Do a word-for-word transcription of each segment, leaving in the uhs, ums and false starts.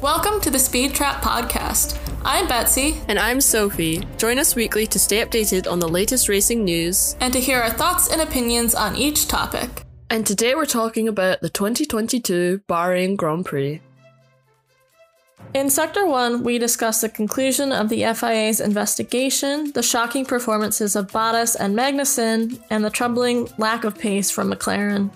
Welcome to the Speed Trap Podcast. I'm Betsy. And I'm Sophie. Join us weekly to stay updated on the latest racing news and to hear our thoughts and opinions on each topic. And today we're talking about the twenty twenty-two Bahrain Grand Prix. In Sector one, we discuss the conclusion of the F I A's investigation, the shocking performances of Bottas and Magnussen, and the troubling lack of pace from McLaren.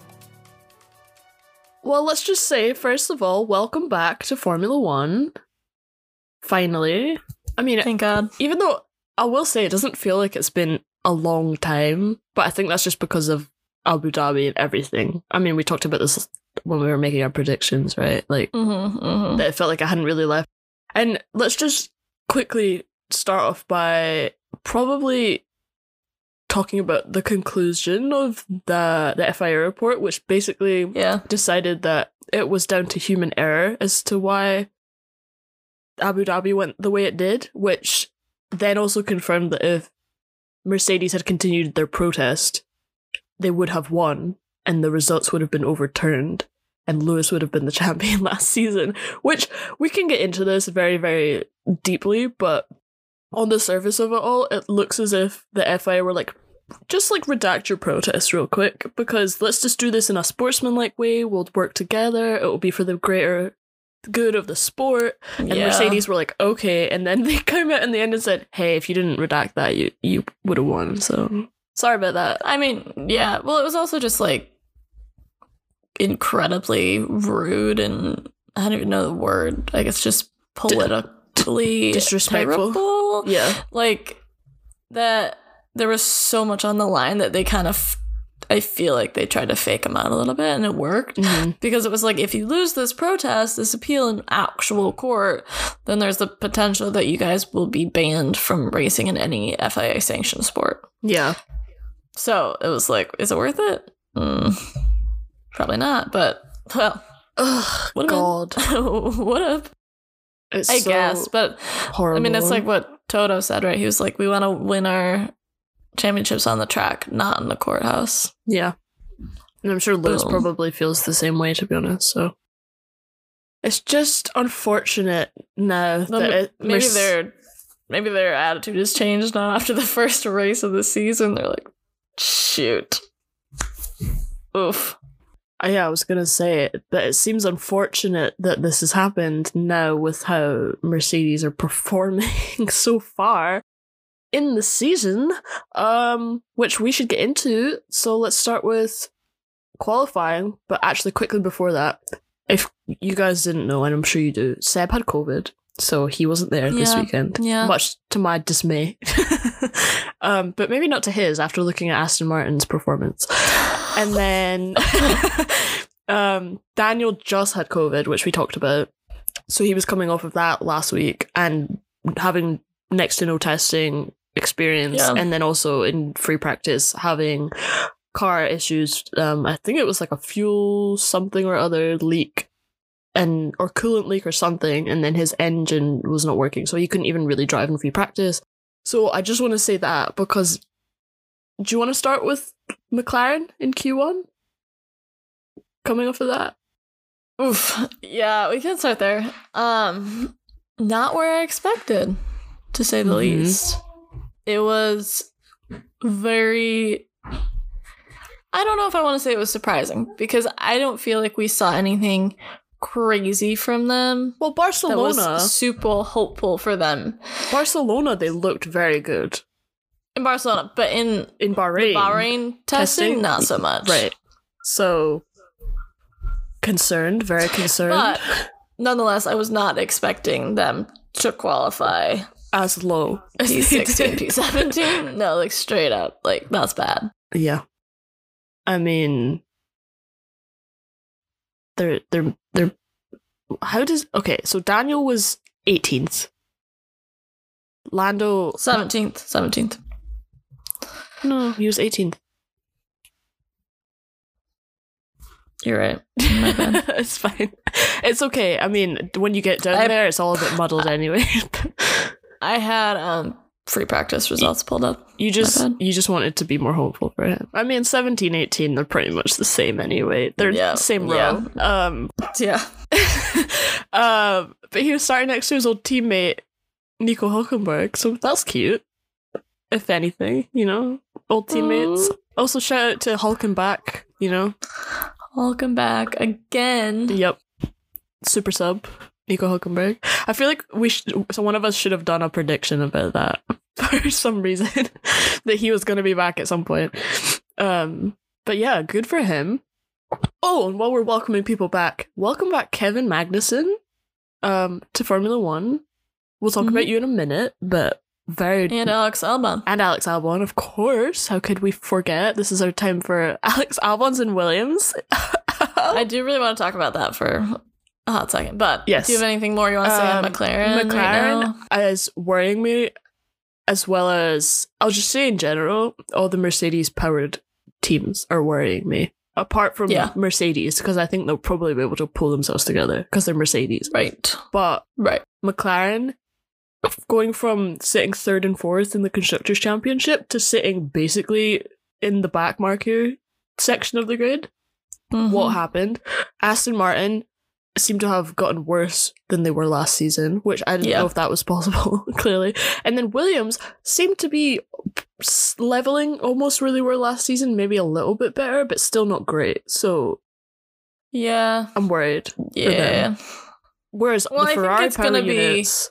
Well, let's just say, first of all, welcome back to Formula One. Finally. I mean, thank God. Even though I will say it doesn't feel like it's been a long time, but I think that's just because of Abu Dhabi and everything. I mean, we talked about this when we were making our predictions, right? Like, mm-hmm, mm-hmm. that it felt like I hadn't really left. And let's just quickly start off by probably talking about the conclusion of the, the F I A report, which basically yeah. decided that it was down to human error as to why Abu Dhabi went the way it did, which then also confirmed that if Mercedes had continued their protest, they would have won and the results would have been overturned and Lewis would have been the champion last season, which we can get into this very, very deeply, but on the surface of it all, it looks as if the F I A were like, just like redact your protest real quick, because let's just do this in a sportsmanlike way, we'll work together, it will be for the greater good of the sport. And yeah. Mercedes were like, okay, and then they came out in the end and said, hey, if you didn't redact that, you, you would have won, so sorry about that. I mean, yeah, well, it was also just like incredibly rude and I don't even know the word, I guess just politically disrespectful. Terrible. Yeah. Like that there was so much on the line that they kind of, I feel like they tried to fake him out a little bit and it worked mm-hmm. because it was like, if you lose this protest, this appeal in actual court, then there's the potential that you guys will be banned from racing in any F I A sanctioned sport. Yeah. So it was like, is it worth it? Mm, probably not, but well, ugh, God. What up? It's I so guess, but horrible. I mean, it's like what Toto said, right? He was like, we want to win our championships on the track, not in the courthouse. Yeah. And I'm sure Lewis Boom. probably feels the same way, to be honest, so it's just unfortunate now Well, that it, maybe Merce- their maybe their attitude has changed now after the first race of the season. They're like, shoot. Oof. Oh, yeah, I was gonna say it, but it seems unfortunate that this has happened now with how Mercedes are performing so far in the season, um, which we should get into. So let's start with qualifying, but actually quickly before that, if you guys didn't know, and I'm sure you do, Seb had COVID, so he wasn't there Yeah, this weekend, yeah. much to my dismay. um, but maybe not to his after looking at Aston Martin's performance. And then um, Daniel just had COVID, which we talked about. So he was coming off of that last week and having next to no testing experience. Yeah. And then also in free practice having car issues. Um, I think it was like a fuel something or other leak and or coolant leak or something. And then his engine was not working. So he couldn't even really drive in free practice. So I just want to say that because do you want to start with McLaren in Q one? Coming off of that? Oof. Yeah, we can start there. Um, not where I expected, to say the Mm-hmm. least. It was very... I don't know if I want to say it was surprising, because I don't feel like we saw anything crazy from them. Well, Barcelona... That was super hopeful for them. Barcelona, they looked very good. In Barcelona, but in In Bahrain. Bahrain testing, testing, not so much. Right. So, concerned, very concerned. But nonetheless, I was not expecting them to qualify as low as P they sixteen, did. P seventeen. No, like straight up. Like, that's bad. Yeah. I mean, they're, they're, they're, how does, okay, so Daniel was eighteenth. Lando, seventeenth. seventeenth. no, he was eighteenth. You're right. My bad. It's fine. It's okay. I mean, when you get down I- there, it's all a bit muddled anyway. I had um free practice results pulled up. You just you just want it to be more hopeful for him. I mean, seventeen, eighteen, they're pretty much the same anyway. They're Yeah, the same yeah. row. Um, Yeah. um, but he was starting next to his old teammate, Nico Hulkenberg, so that's cute. If anything, you know, old teammates. Mm. Also, shout out to Hulkenback, you know. Welcome back again. Yep. Super sub, Nico Hulkenberg. I feel like we should, so one of us should have done a prediction about that for some reason, that he was going to be back at some point. Um, but yeah, good for him. Oh, and while we're welcoming people back, welcome back Kevin Magnussen um, to Formula One. We'll talk Mm-hmm. about you in a minute, but very... And Alex Albon. And Alex Albon, of course. How could we forget? This is our time for Alex Albon's and Williams. I do really want to talk about that for a hot second, but Yes. do you have anything more you want to say Um, on McLaren? McLaren right is worrying me, as well as, I'll just say in general, all the Mercedes powered teams are worrying me. Apart from Yeah. Mercedes, because I think they'll probably be able to pull themselves together because they're Mercedes. now? Right. But Right. McLaren, going from sitting third and fourth in the Constructors' Championship to sitting basically in the back marker section of the grid, Mhm. what happened? Aston Martin seem to have gotten worse than they were last season, which I didn't Yeah. know if that was possible, clearly. And then Williams seemed to be s- leveling almost where they were last season, maybe a little bit better, but still not great. So Yeah. I'm worried. Yeah. them. Whereas Well, I the think Ferrari it's power gonna be- units...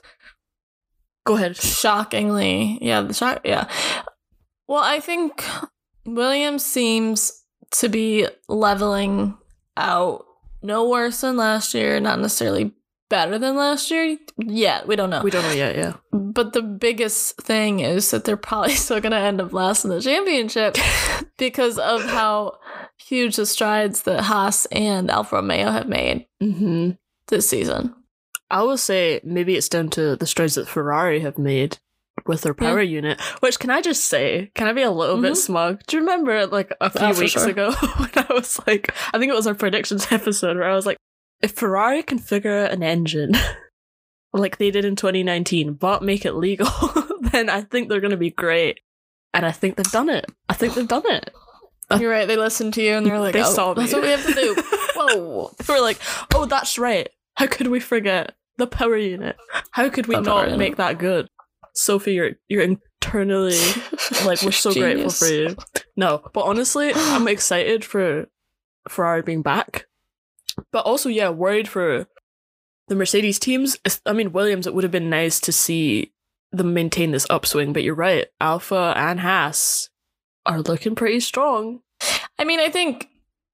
Go ahead. Shockingly. Yeah. The shock. Yeah. Well, I think Williams seems to be leveling out. No worse than last year. Not necessarily better than last year yet. We don't know. We don't know yet, yeah. But the biggest thing is that they're probably still going to end up last in the championship because of how huge the strides that Haas and Alfa Romeo have made Mm-hmm. this season. I will say maybe it's down to the strides that Ferrari have made with their power unit, which, can I just say, can I be a little bit Mhm. smug? Do you remember like a few Oh, for weeks sure. ago when I was like, I think it was our predictions episode where I was like, if Ferrari can figure out an engine like they did in twenty nineteen, but make it legal, then I think they're going to be great. And I think they've done it. I think they've done it. You're right. They listened to you and they're like, They oh, saw me. that's what we have to do. Whoa. They were like, oh, that's right. How could we forget the power unit? How could we The power not unit. make that good? Sophie, you're you're internally like, we're so grateful Genius. for you. No, but honestly, I'm excited for Ferrari being back. But also, yeah, worried for the Mercedes teams. I mean, Williams, it would have been nice to see them maintain this upswing, but you're right. Alpha and Haas are looking pretty strong. I mean, I think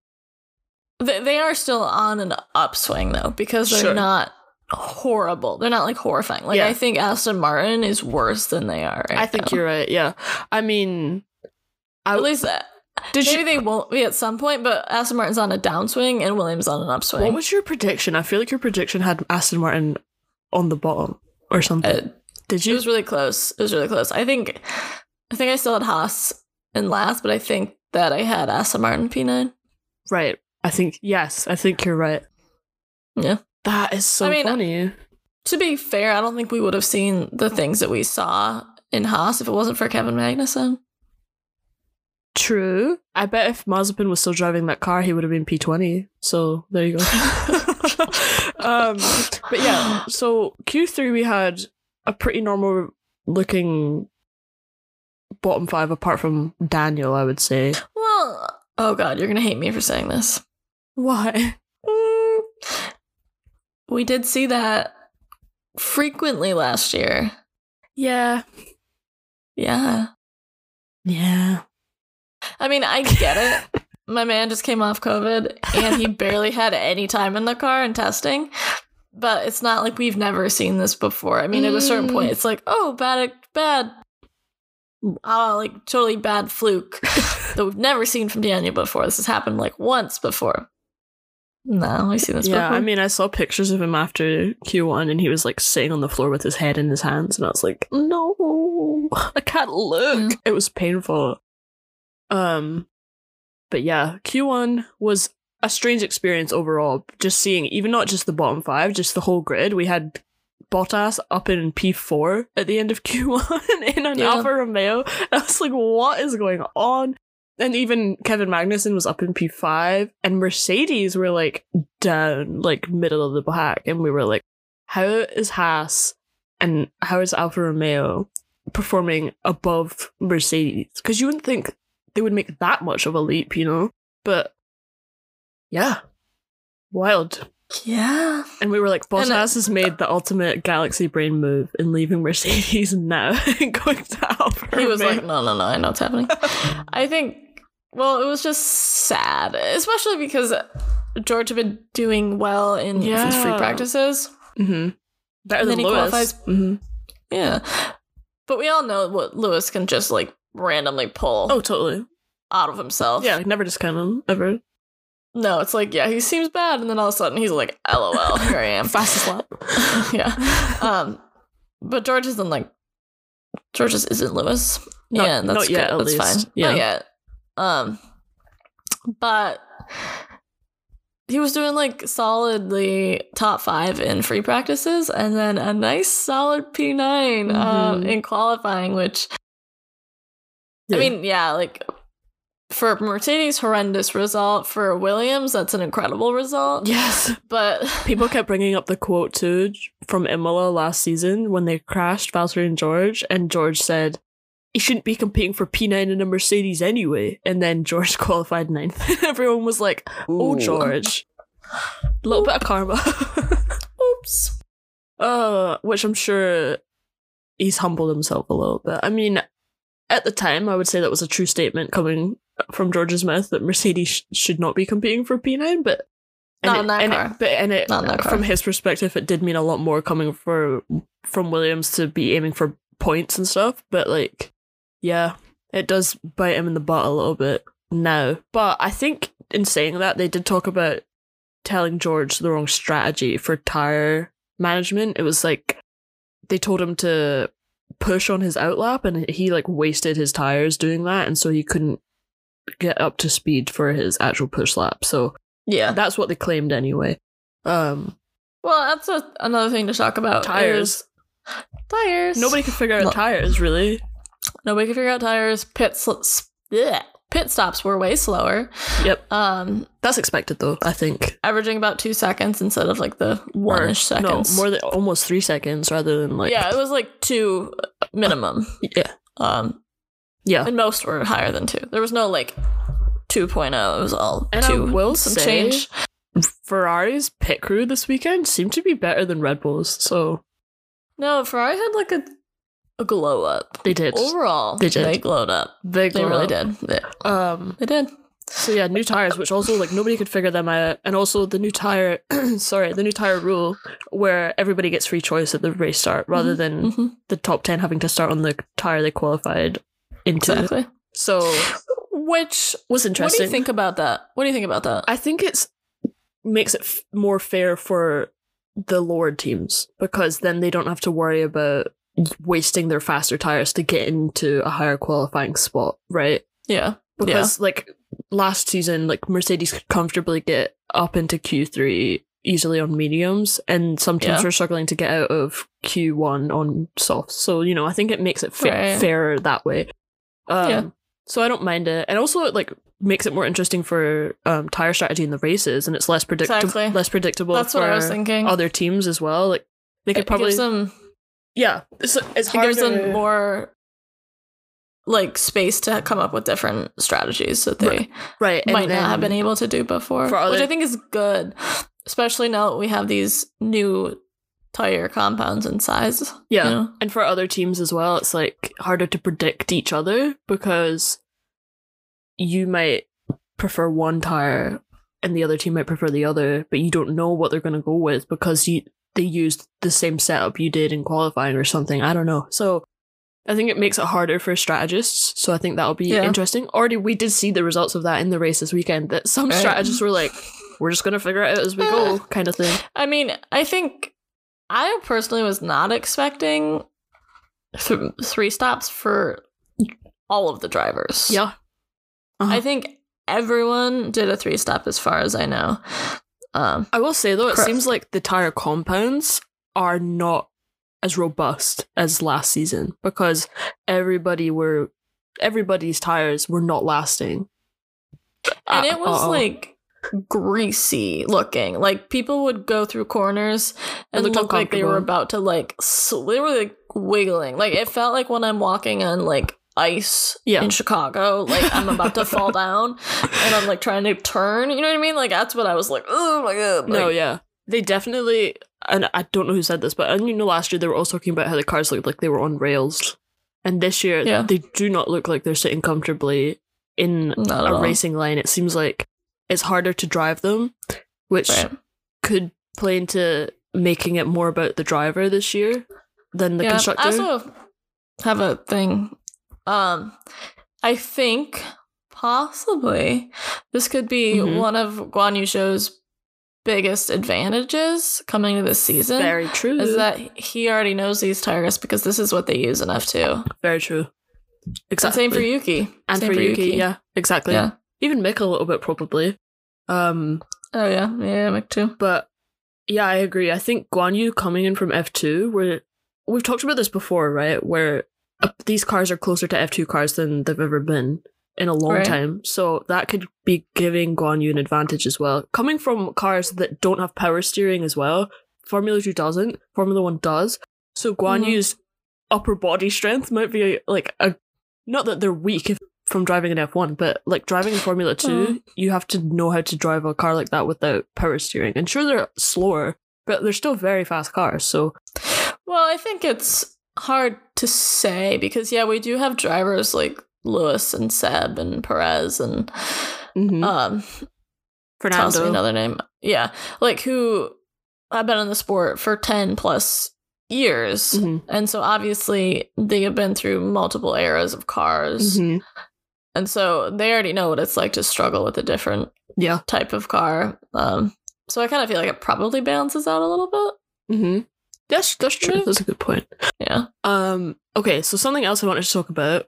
th- they are still on an upswing, though, because they're Sure. not horrible. They're not, like, horrifying. Like, Yeah. I think Aston Martin is worse than they are right I think now. you're right, yeah. I mean... I, At least that. did Maybe you, they won't be at some point, but Aston Martin's on a downswing and Williams on an upswing. What was your prediction? I feel like your prediction had Aston Martin on the bottom or something. Uh, Did It you? was really close. It was really close. I think I think I still had Haas in last, but I think that I had Aston Martin P nine. Right. I think, yes, I think you're right. Yeah. That is so I mean, funny. To be fair, I don't think we would have seen the things that we saw in Haas if it wasn't for Kevin Magnussen. True. I bet if Mazepin was still driving that car, he would have been P twenty. So there you go. um, but yeah, so Q three we had a pretty normal looking bottom five apart from Daniel, I would say. Well, oh god, you're gonna hate me for saying this. Why? Mm, we did see that frequently last year. Yeah. Yeah. Yeah. I mean, I get it. My man just came off COVID and he barely had any time in the car and testing. But it's not like we've never seen this before. I mean, at a certain point, it's like, oh, bad, bad, oh, like totally bad fluke that we've never seen from Daniel before. This has happened like once before. No, we've seen this Yeah, before. I mean, I saw pictures of him after Q one and he was like sitting on the floor with his head in his hands, and I was like, no, I can't look. Yeah. It was painful. Um, but yeah, Q one was a strange experience overall. Just seeing, even not just the bottom five, just the whole grid. We had Bottas up in P four at the end of Q one in an Yeah. Alfa Romeo. I was like, what is going on? And even Kevin Magnussen was up in P five, and Mercedes were like down, like middle of the pack. And we were like, how is Haas and how is Alfa Romeo performing above Mercedes? Because you wouldn't think they would make that much of a leap, you know? But yeah, wild. Yeah. And we were like, And Bottas has made the ultimate galaxy brain move in leaving Mercedes and now going to Alfa He was Romeo. like, no, no, no, I know what's happening. I think, well, it was just sad, especially because George had been doing well in his Yeah. free practices. Mm-hmm. Better And than then he Lewis. qualifies- Mm-hmm. Yeah. But we all know what Lewis can just, like, randomly pull Oh, totally. out of himself. Yeah, never discount him, ever. No, it's like, yeah, he seems bad, and then all of a sudden he's like, LOL, here I am. Fastest lap. Yeah. Um, but George isn't like, George just isn't Lewis. Not- yeah, that's not yet, good. at That's least. fine. Yeah. Not yet. Um, but he was doing like solidly top five in free practices, and then a nice solid P nine um, Mhm. in qualifying, which Yeah. I mean, yeah, like for Mercedes, horrendous result. For Williams, that's an incredible result. Yes. But People kept bringing up the quote too from Imola last season when they crashed, Valtteri and George, and George said, he shouldn't be competing for P nine in a Mercedes anyway. And then George qualified ninth. Everyone was like, oh, Ooh. George. A little bit of karma. oops. uh, which I'm sure he's humbled himself a little bit. I mean, at the time, I would say that was a true statement coming from George's mouth that Mercedes sh- should not be competing for P nine, but and Not it, in that and car. It, but and it, Not in that car. from his perspective, it did mean a lot more coming for from Williams to be aiming for points and stuff. But like, yeah, it does bite him in the butt a little bit now. But I think in saying that, they did talk about telling George the wrong strategy for tire management. It was like they told him to push on his outlap, and he like wasted his tires doing that, and so he couldn't get up to speed for his actual push lap. So Yeah. that's what they claimed anyway. Um, Well, that's a, another thing to talk about. tires. is- Tires. Nobody could figure out No. tires, really. Nobody could figure out tires. Pit sl- bleh. Pit stops were way slower. Yep, Um, that's expected though. I think averaging about two seconds instead of like the one-ish Or- seconds. No, more than almost three seconds rather than like yeah, it was like two minimum. yeah, Um, yeah. and most were higher than two. There was no like two point oh. It was all And I two. will some say- change. Ferrari's pit crew this weekend seemed to be better than Red Bull's, so No, Ferrari had like a a glow up. they did. Overall, They did. They glowed up. They, They glowed really up. did. They, Um, they did. so yeah, new tires, which also like nobody could figure them out, and also the new tire, sorry, the new tire rule where everybody gets free choice at the race start rather than hmm the top ten having to start on the tire they qualified into. Exactly. So Which was What do interesting. you think about that? What do you think about that? I think it's makes it f- more fair for the lower teams because then they don't have to worry about wasting their faster tires to get into a higher qualifying spot, right? Yeah. Because like last season, like Mercedes could comfortably get up into Q three easily on mediums, and some teams Yeah. were struggling to get out of Q one on softs. So you know, I think it makes it fa- Right. fairer that way. Um, Yeah. So I don't mind it, and also it like makes it more interesting for um, tire strategy in the races, and it's less predictable. Exactly. Less predictable. That's for what I was thinking. Other teams as well, like they could It probably gives them, yeah. It's, it's it hard gives to them more like space to come up with different strategies that they Right. right and might not have then- been able to do before, for other- which I think is good, especially now that we have these new tire compounds and size. Yeah. you know? And for other teams as well, it's like harder to predict each other because you might prefer one tire and the other team might prefer the other, but you don't know what they're going to go with because you they used the same setup you did in qualifying or something. I don't know. So I think it makes it harder for strategists. So I think that'll be Yeah. interesting. Already we did see the results of that in the race this weekend, that some Right. strategists were like, we're just going to figure it out as we go kind of thing. I mean, I think I personally was not expecting th- three stops for all of the drivers. Yeah. Uh-huh. I think everyone did a three stop as far as I know. Um, I will say though, it Correct. seems like the tire compounds are not as robust as last season because everybody were everybody's tires were not lasting. And it was Uh-oh. like greasy looking. Like people would go through corners and look like they were about to like so they were like wiggling. Like it felt like when I'm walking on like ice yeah. in Chicago, like I'm about to fall down and I'm like trying to turn, you know what I mean? Like that's what I was like, oh my god. Like, no, yeah. They definitely, and I don't know who said this, but and you know last year they were also talking about how the cars looked like they were on rails. And this year yeah. they do not look like they're sitting comfortably in a all. racing line. It seems like it's harder to drive them, which right. could play into making it more about the driver this year than the yeah, constructor. I also have a thing. Um, I think possibly this could be mm-hmm. one of Guan Yu Zhou's biggest advantages coming to this season. Very true. Is that he already knows these tires because this is what they use in F two. Very true. Exactly. And same for Yuki. And same for, for Yuki, Yuki, yeah, exactly. Yeah. Even Mick a little bit, probably. Um, oh, yeah. Yeah, Mick too. But, yeah, I agree. I think Guan Yu coming in from F two, where we've talked about this before, right? Where uh, these cars are closer to F two cars than they've ever been in a long right. time. So that could be giving Guan Yu an advantage as well. Coming from cars that don't have power steering as well, Formula two doesn't, Formula one does. So Guan mm-hmm. Yu's upper body strength might be like a, not that they're weak if, from driving an F one, but like driving in Formula two, mm. you have to know how to drive a car like that without power steering. And sure, they're slower, but they're still very fast cars. So, well, I think it's hard to say because, yeah, we do have drivers like Lewis and Seb and Perez and mm-hmm. um, Fernando. Tells me another name. Yeah, like who have been in the sport for ten plus years. Mm-hmm. And so obviously they have been through multiple eras of cars. Mm-hmm. And so they already know what it's like to struggle with a different yeah. type of car. Um, so I kind of feel like it probably balances out a little bit. Mm-hmm. That's, that's true. Yeah. That's a good point. Yeah. Um. Okay, so something else I wanted to talk about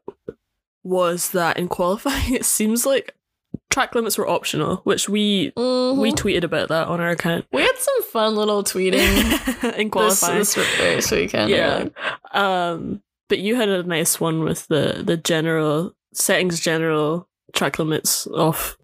was that in qualifying, it seems like track limits were optional, which we mm-hmm. we tweeted about that on our account. We had some fun little tweeting in qualifying this, this race weekend. Yeah. yeah. Um. But you had a nice one with the the general settings, general track limits off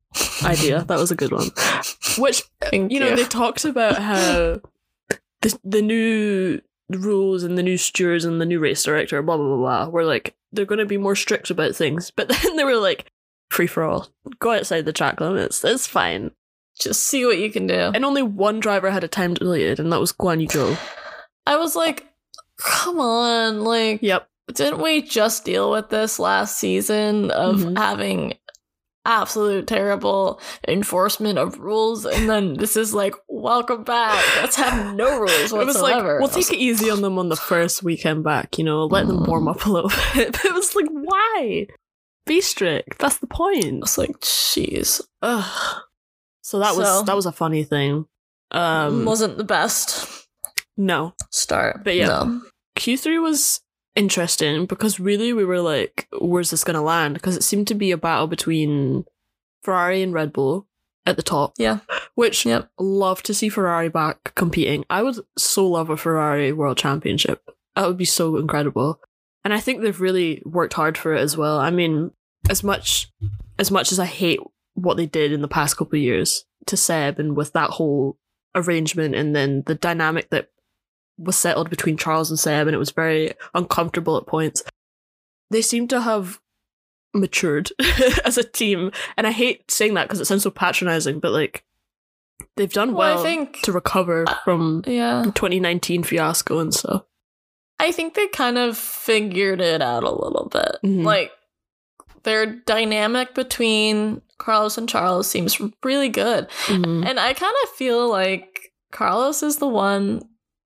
idea. That was a good one. Which Thank you know you. They talked about how the the new rules and the new stewards and the new race director, blah blah blah blah, were like they're going to be more strict about things. But then they were like, free for all, go outside the track limits. It's fine. Just see what you can do. And only one driver had a time deleted, and that was Guan Yu Zhou. I was like, come on, like, yep. Didn't we just deal with this last season of mm-hmm. having absolute terrible enforcement of rules? And then this is like, welcome back. Let's have no rules whatsoever. It was like, we'll take it easy on them on the first weekend back, you know, let them warm up a little bit. But it was like, why? Be strict. That's the point. It's like, jeez. Ugh. So that so, was that was a funny thing. Um, wasn't the best. No start, but yeah, no. Q three was interesting because really we were like, where's this gonna land? Because it seemed to be a battle between Ferrari and Red Bull at the top. Yeah, which yep. love to see Ferrari back competing. I would so love a Ferrari World Championship. That would be so incredible. And I think they've really worked hard for it as well. I mean, as much as much as I hate what they did in the past couple of years to Seb and with that whole arrangement and then the dynamic that was settled between Charles and Seb, and it was very uncomfortable at points. They seem to have matured as a team, and I hate saying that because it sounds so patronizing, but like they've done well, well I think, to recover from uh, yeah. the twenty nineteen fiasco and stuff. I think they kind of figured it out a little bit. Mm-hmm. Like their dynamic between Carlos and Charles seems really good, mm-hmm. and I kind of feel like Carlos is the one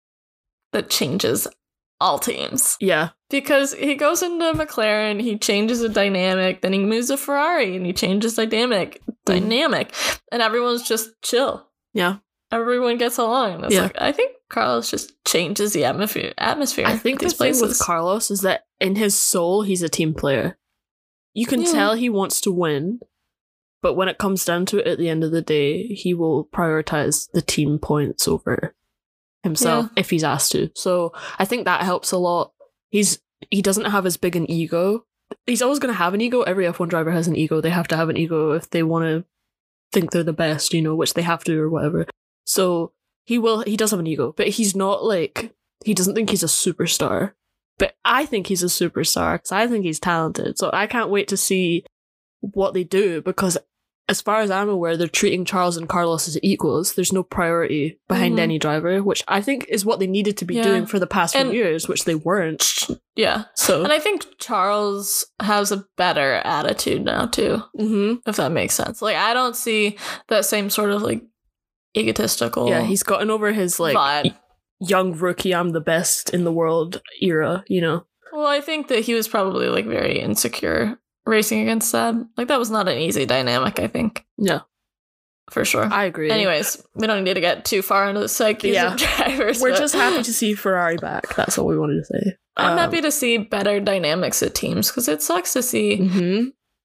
that changes all teams. Yeah. Because he goes into McLaren, he changes a dynamic, then he moves to Ferrari and he changes dynamic, mm. dynamic, and everyone's just chill. Yeah. Everyone gets along. And it's yeah. like, I think Carlos just changes the atmosphere. atmosphere I think the thing with Carlos is that in his soul, he's a team player. You can yeah. tell he wants to win, but when it comes down to it at the end of the day, he will prioritize the team points over himself Yeah. if he's asked to. So I think that helps a lot. He's he doesn't have as big an ego. He's always going to have an ego. Every F one driver has an ego. They have to have an ego if they want to think they're the best, you know, which they have to or whatever. So he will. He does have an ego, but he's not like, he doesn't think he's a superstar. But I think he's a superstar because I think he's talented. So I can't wait to see what they do, because as far as I'm aware, they're treating Charles and Carlos as equals. There's no priority behind Mhm. any driver, which I think is what they needed to be Yeah. doing for the past And- few years, which they weren't. Yeah. So, And I think Charles has a better attitude now too, hmm if that makes sense. Like, I don't see that same sort of like egotistical yeah, he's gotten over his like vibe. young rookie, I'm the best in the world era, you know? Well, I think that he was probably like very insecure racing against Seb. Like, that was not an easy dynamic, I think, Yeah, for sure. I agree. Anyways, we don't need to get too far into the psyches Yeah. of drivers. We're but just happy to see Ferrari back. That's all we wanted to say. I'm happy to see better dynamics at teams, because it sucks to see hmm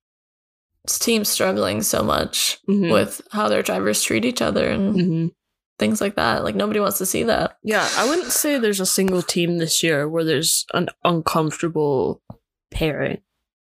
teams struggling so much hmm with how their drivers treat each other and hmm things like that. Like, nobody wants to see that. Yeah, I wouldn't say there's a single team this year where there's an uncomfortable pairing.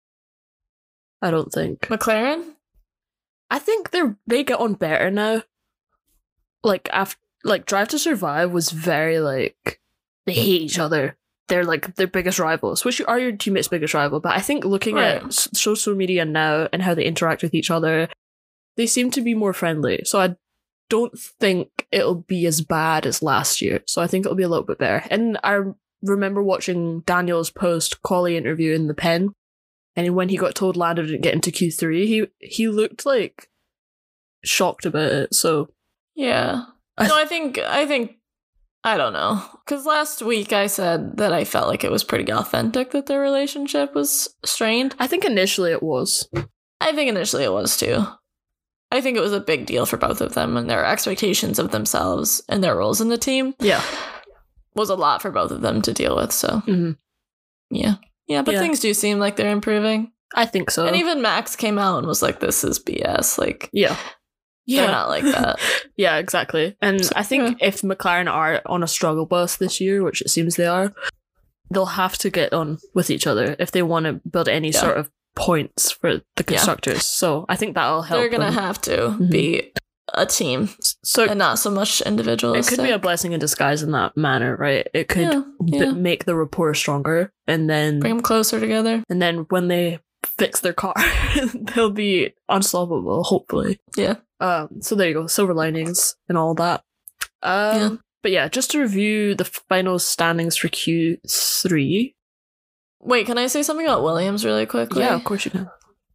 I don't think. McLaren? I think they're they get on better now. Like after like Drive to Survive was very like they hate each other. They're like their biggest rivals, which are your teammates' biggest rival. But I think looking Right. at s- social media now and how they interact with each other, they seem to be more friendly. So I don't think it'll be as bad as last year. So I think it'll be a little bit better. And I remember watching Daniel's post Collie interview in the pen, and when he got told Lando didn't get into Q three, he he looked like shocked about it. So Yeah. I- No, I think, I think, I don't know. Because last week I said that I felt like it was pretty authentic that their relationship was strained. I think initially it was. I think initially it was too. I think it was a big deal for both of them, and their expectations of themselves and their roles in the team Yeah. was a lot for both of them to deal with. So, hmm yeah. Yeah, but Yeah. things do seem like they're improving. I think so. And even Max came out and was like, this is B S. Like, yeah. they're not like that. Yeah, exactly. And So, I think if McLaren are on a struggle bus this year, which it seems they are, they'll have to get on with each other if they want to build any Yeah. sort of points for the constructors. So I think that'll help. They're going to them. have to Mhm. be a team So and not so much it individualistic. could be a blessing in disguise in that manner, right? It could Yeah, b- yeah. make the rapport stronger, and then Bring them closer together. and then when they fix their car, they'll be unstoppable. Hopefully. Yeah. Um, so there you go, silver linings and all that. Um, Yeah. But yeah, just to review the final standings for Q three. Wait, can I say something about Williams really quickly? Yeah, of course you can.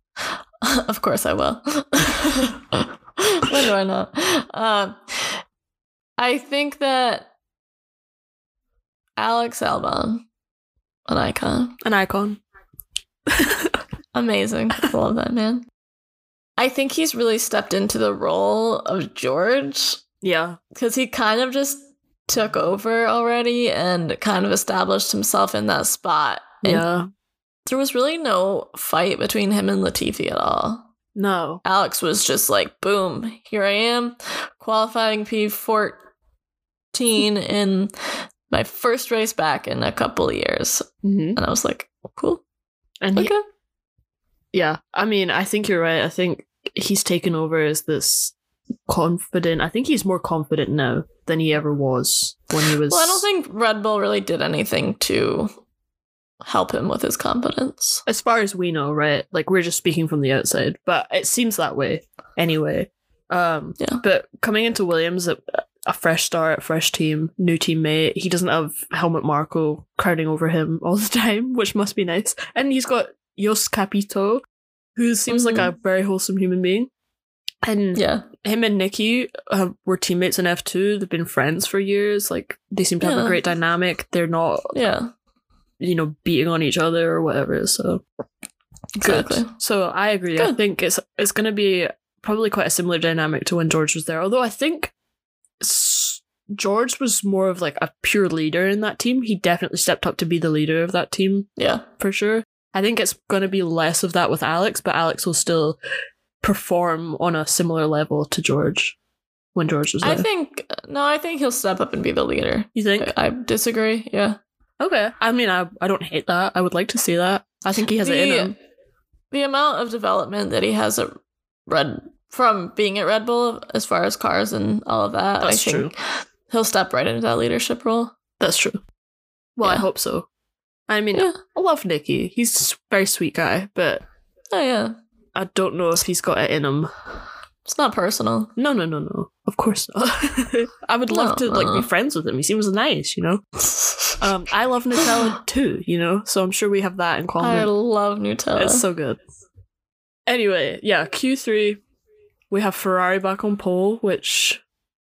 Of course I will. When do I not? Um, I think that Alex Albon, an icon, An icon. amazing. I love that man. I think he's really stepped into the role of George, Yeah. because he kind of just took over already and kind of established himself in that spot. And Yeah. there was really no fight between him and Latifi at all. No. Alex was just like, boom, here I am, qualifying P fourteen in my first race back in a couple of years. Mm-hmm. And I was like, cool. And he, Okay. yeah, I mean, I think you're right. I think he's taken over as this confident. I think he's more confident now than he ever was when he was. Well, I don't think Red Bull really did anything to help him with his confidence. as far as we know, right? Like we're just speaking from the outside, but it seems that way anyway. Um, Yeah. But coming into Williams, a, a fresh start, fresh team, new teammate. He doesn't have Helmut Marko crowding over him all the time, which must be nice. And he's got Jos Capito, who seems like a very wholesome human being. And Yeah. him and Nikki uh, were teammates in F two. They've been friends for years. Like they seem to have Yeah. a great dynamic. They're not, Yeah. you know, beating on each other or whatever. So Exactly. good. So I agree. I Good. think it's it's going to be probably quite a similar dynamic to when George was there. Although I think s- George was more of like a pure leader in that team. He definitely stepped up to be the leader of that team Yeah. for sure. I think it's going to be less of that with Alex, but Alex will still perform on a similar level to George. when George was there. I think no, I think he'll step up and be the leader. You think? I, I disagree. Yeah. Okay. I mean, I I don't hate that. I would like to see that. I think he has the, it in him. The amount of development that he has at Red from being at Red Bull, as far as cars and all of that, That's I think true. he'll step right into that leadership role. That's true. Well, Yeah. I hope so. I mean, Yeah. I love Nicky. He's a very sweet guy, but Oh yeah, I don't know if he's got it in him. it's not personal. No, no, no, no. Of course not. I would love No, to like uh-uh. be friends with him. He seems nice, you know. Um, I love Nutella too, you know. So I'm sure we have that in I common. love Nutella. It's so good. Anyway, yeah, Q three. We have Ferrari back on pole, which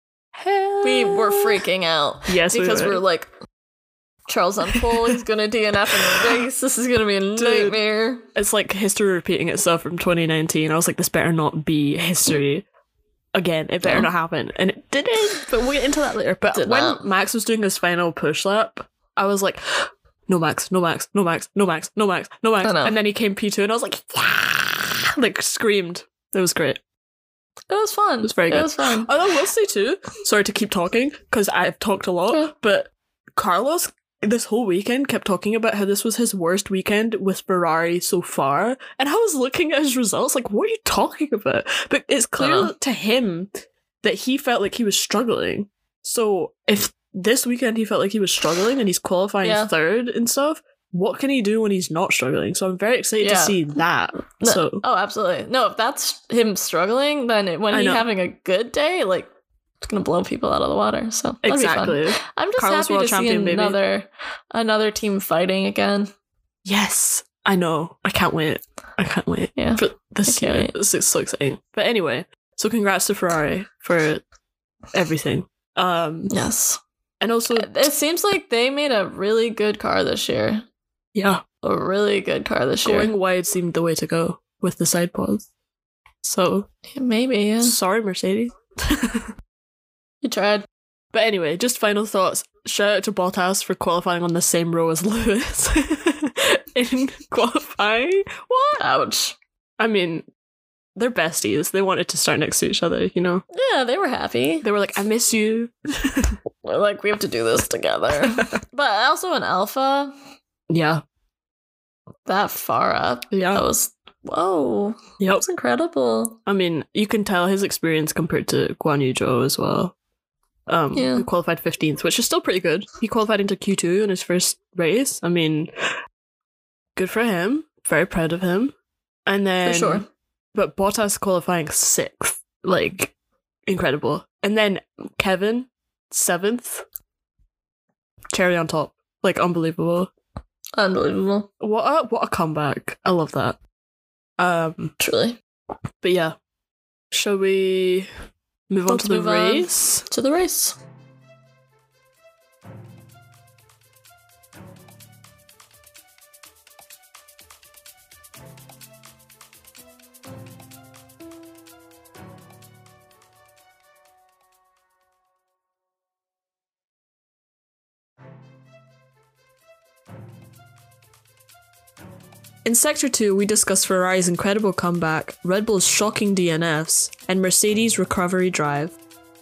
we were freaking out Yes, we because were. we are like, Charles on pole. He's gonna D N F in the race. This is gonna be a nightmare. It's like history repeating itself from twenty nineteen. I was like, this better not be history again. It better No. not happen. And it didn't, but we'll get into that later. But Did when not. Max was doing his final push lap, I was like, no Max, no Max, no Max, no Max, no Max, no Max. I know. And then he came P two and I was like, yeah! Like screamed. It was great. It was fun. It was very good. It was fun. Oh, I will say too, sorry to keep talking, because I've talked a lot, Yeah. but Carlos this whole weekend kept talking about how this was his worst weekend with Ferrari so far, and I was looking at his results like, what are you talking about? But it's clear Uh-huh. to him that he felt like he was struggling. So if this weekend he felt like he was struggling and he's qualifying Yeah. third and stuff, what can he do when he's not struggling? So I'm very excited to Yeah. see that. No- So oh, absolutely. No, if that's him struggling, then it, when I he's know. having a good day, like, it's gonna blow people out of the water. So that'd be fun. exactly. I'm just Carlos happy World to Champion, see baby. another another team fighting again. Yes, I know. I can't wait. I can't wait Yeah. for this I can't year. wait. This is so exciting. But anyway, so congrats to Ferrari for everything. Um, Yes. and also, It seems like they made a really good car this year. yeah, A really good car this year. going wide seemed the way to go with the side pods. So Maybe, yeah. sorry, Mercedes. You tried. But anyway, just final thoughts. Shout out to Bottas for qualifying on the same row as Lewis in qualifying. What? Ouch. I mean, they're besties. They wanted to start next to each other, you know? Yeah, they were happy. They were like, I miss you. We're like, we have to do this together. But also in Alpha, Yeah. that far up, Yeah. that was, whoa, Yep. that's incredible. I mean, you can tell his experience compared to Guan Yu Zhou as well. Um, Yeah. He qualified fifteenth, which is still pretty good. He qualified into Q two in his first race. I mean, good for him. Very proud of him. And then, For sure. but Bottas qualifying sixth, like incredible. And then Kevin seventh, cherry on top, like unbelievable. Unbelievable. What a what a comeback! I love that. Um, Truly. but yeah, shall we move on Let's to the move on. race? To the race. In Sector two, we discuss Ferrari's incredible comeback, Red Bull's shocking D N Fs, and Mercedes' recovery drive.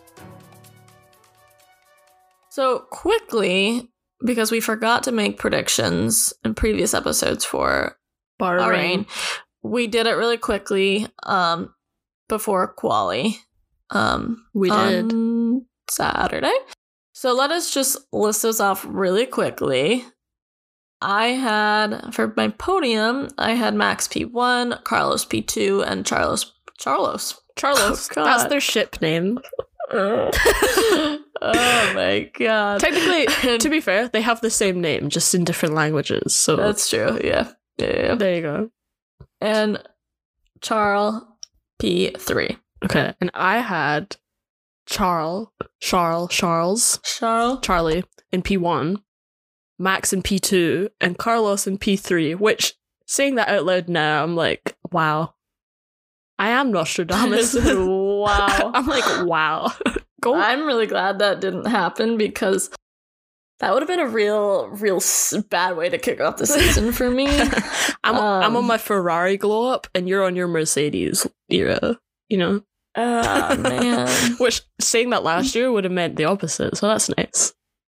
So quickly, because we forgot to make predictions in previous episodes for Bahrain, we did it really quickly um, before Quali. Um, We did. on Saturday. So let us just list those off really quickly. I had, for my podium, I had Max P one, Carlos P two, and Charles. Charlos. Charlos. Oh, God. That's their ship name. Oh my god. Technically, to be fair, they have the same name, just in different languages. So That's true, yeah. Yeah, yeah. there you go. And Charles P three. Okay, and I had Charles, Charles, Charles, Charles. Charlie in P one, Max in P two, and Carlos in P three, which, saying that out loud now, I'm like, wow. I am Nostradamus. Wow. I'm like, wow. Go. I'm really glad that didn't happen because that would have been a real, real s- bad way to kick off the season for me. I'm, I'm on Um, my Ferrari glow up, and you're on your Mercedes era, you know? Oh, man. Which, saying that last year would have meant the opposite, so that's nice.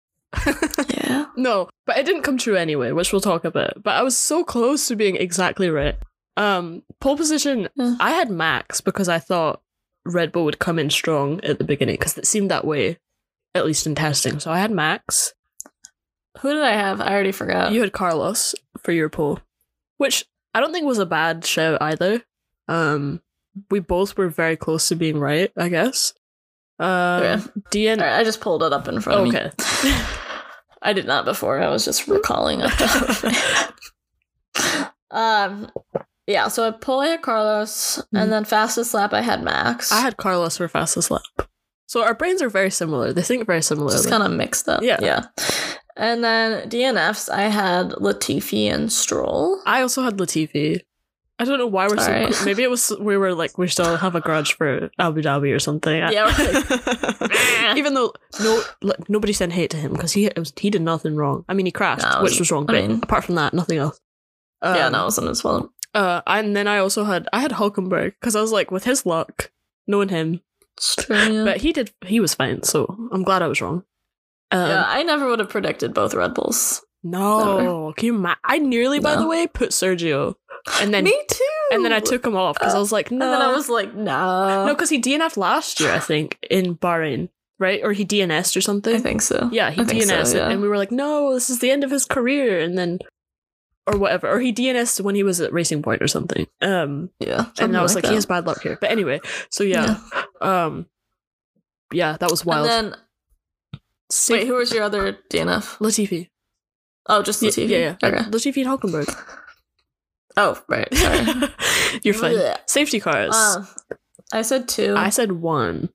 Yeah. No, but it didn't come true anyway, which we'll talk about. But I was so close to being exactly right. Um, pole position, Yeah. I had Max because I thought Red Bull would come in strong at the beginning, because it seemed that way, at least in testing. So I had Max. Who did I have? I already forgot. You had Carlos for your pole, which I don't think was a bad shout either. Um, we both were very close to being right, I guess. Uh, Okay. D N. All right, I just pulled it up in front Okay. of me. I did not before. I was just recalling off the top of my head. Um, yeah. So at pole I had Carlos, Mhm. and then fastest lap I had Max. I had Carlos for fastest lap. So our brains are very similar. They think very similarly. just kind of mixed up. Yeah. yeah. And then D N Fs I had Latifi and Stroll. I also had Latifi. I don't know why we're so. Alright. Maybe it was we were like we still have a grudge for Abu Dhabi or something. Yeah, we're Even though no, like, nobody sent hate to him because he it was he did nothing wrong. I mean, he crashed, No, it which was- was wrong. I But mean- apart from that, nothing else. Um, yeah, no, it wasn't his fault. Uh, and then I also had I had Hulkenberg because I was like, with his luck, knowing him, It's true. Yeah. but he did he was fine. So I'm glad I was wrong. Um, yeah, I never would have predicted both Red Bulls. No, can you ma- I nearly, by No. the way, put Sergio, and then Me too. and then I took him off because I was like, no, And then I was like, no. no, because he D N F'd last year, I think, in Bahrain, right? Or he D N S'd or something. I think so. Yeah, he I think D N S'd, so, yeah. and we were like, no, this is the end of his career, and then or whatever, or he D N S'd when he was at Racing Point or something. Um, Yeah. and something I was like, that. he has bad luck here. But anyway, so yeah, um, yeah, that was wild. And then, Sa- wait, who was your other D N F? Latifi. Oh, just Yeah, Latifi. yeah, yeah. Okay. Latifi and Hulkenberg. Oh, right. Sorry. You're fine. Blech. Safety cars. Uh, I said two. I said one.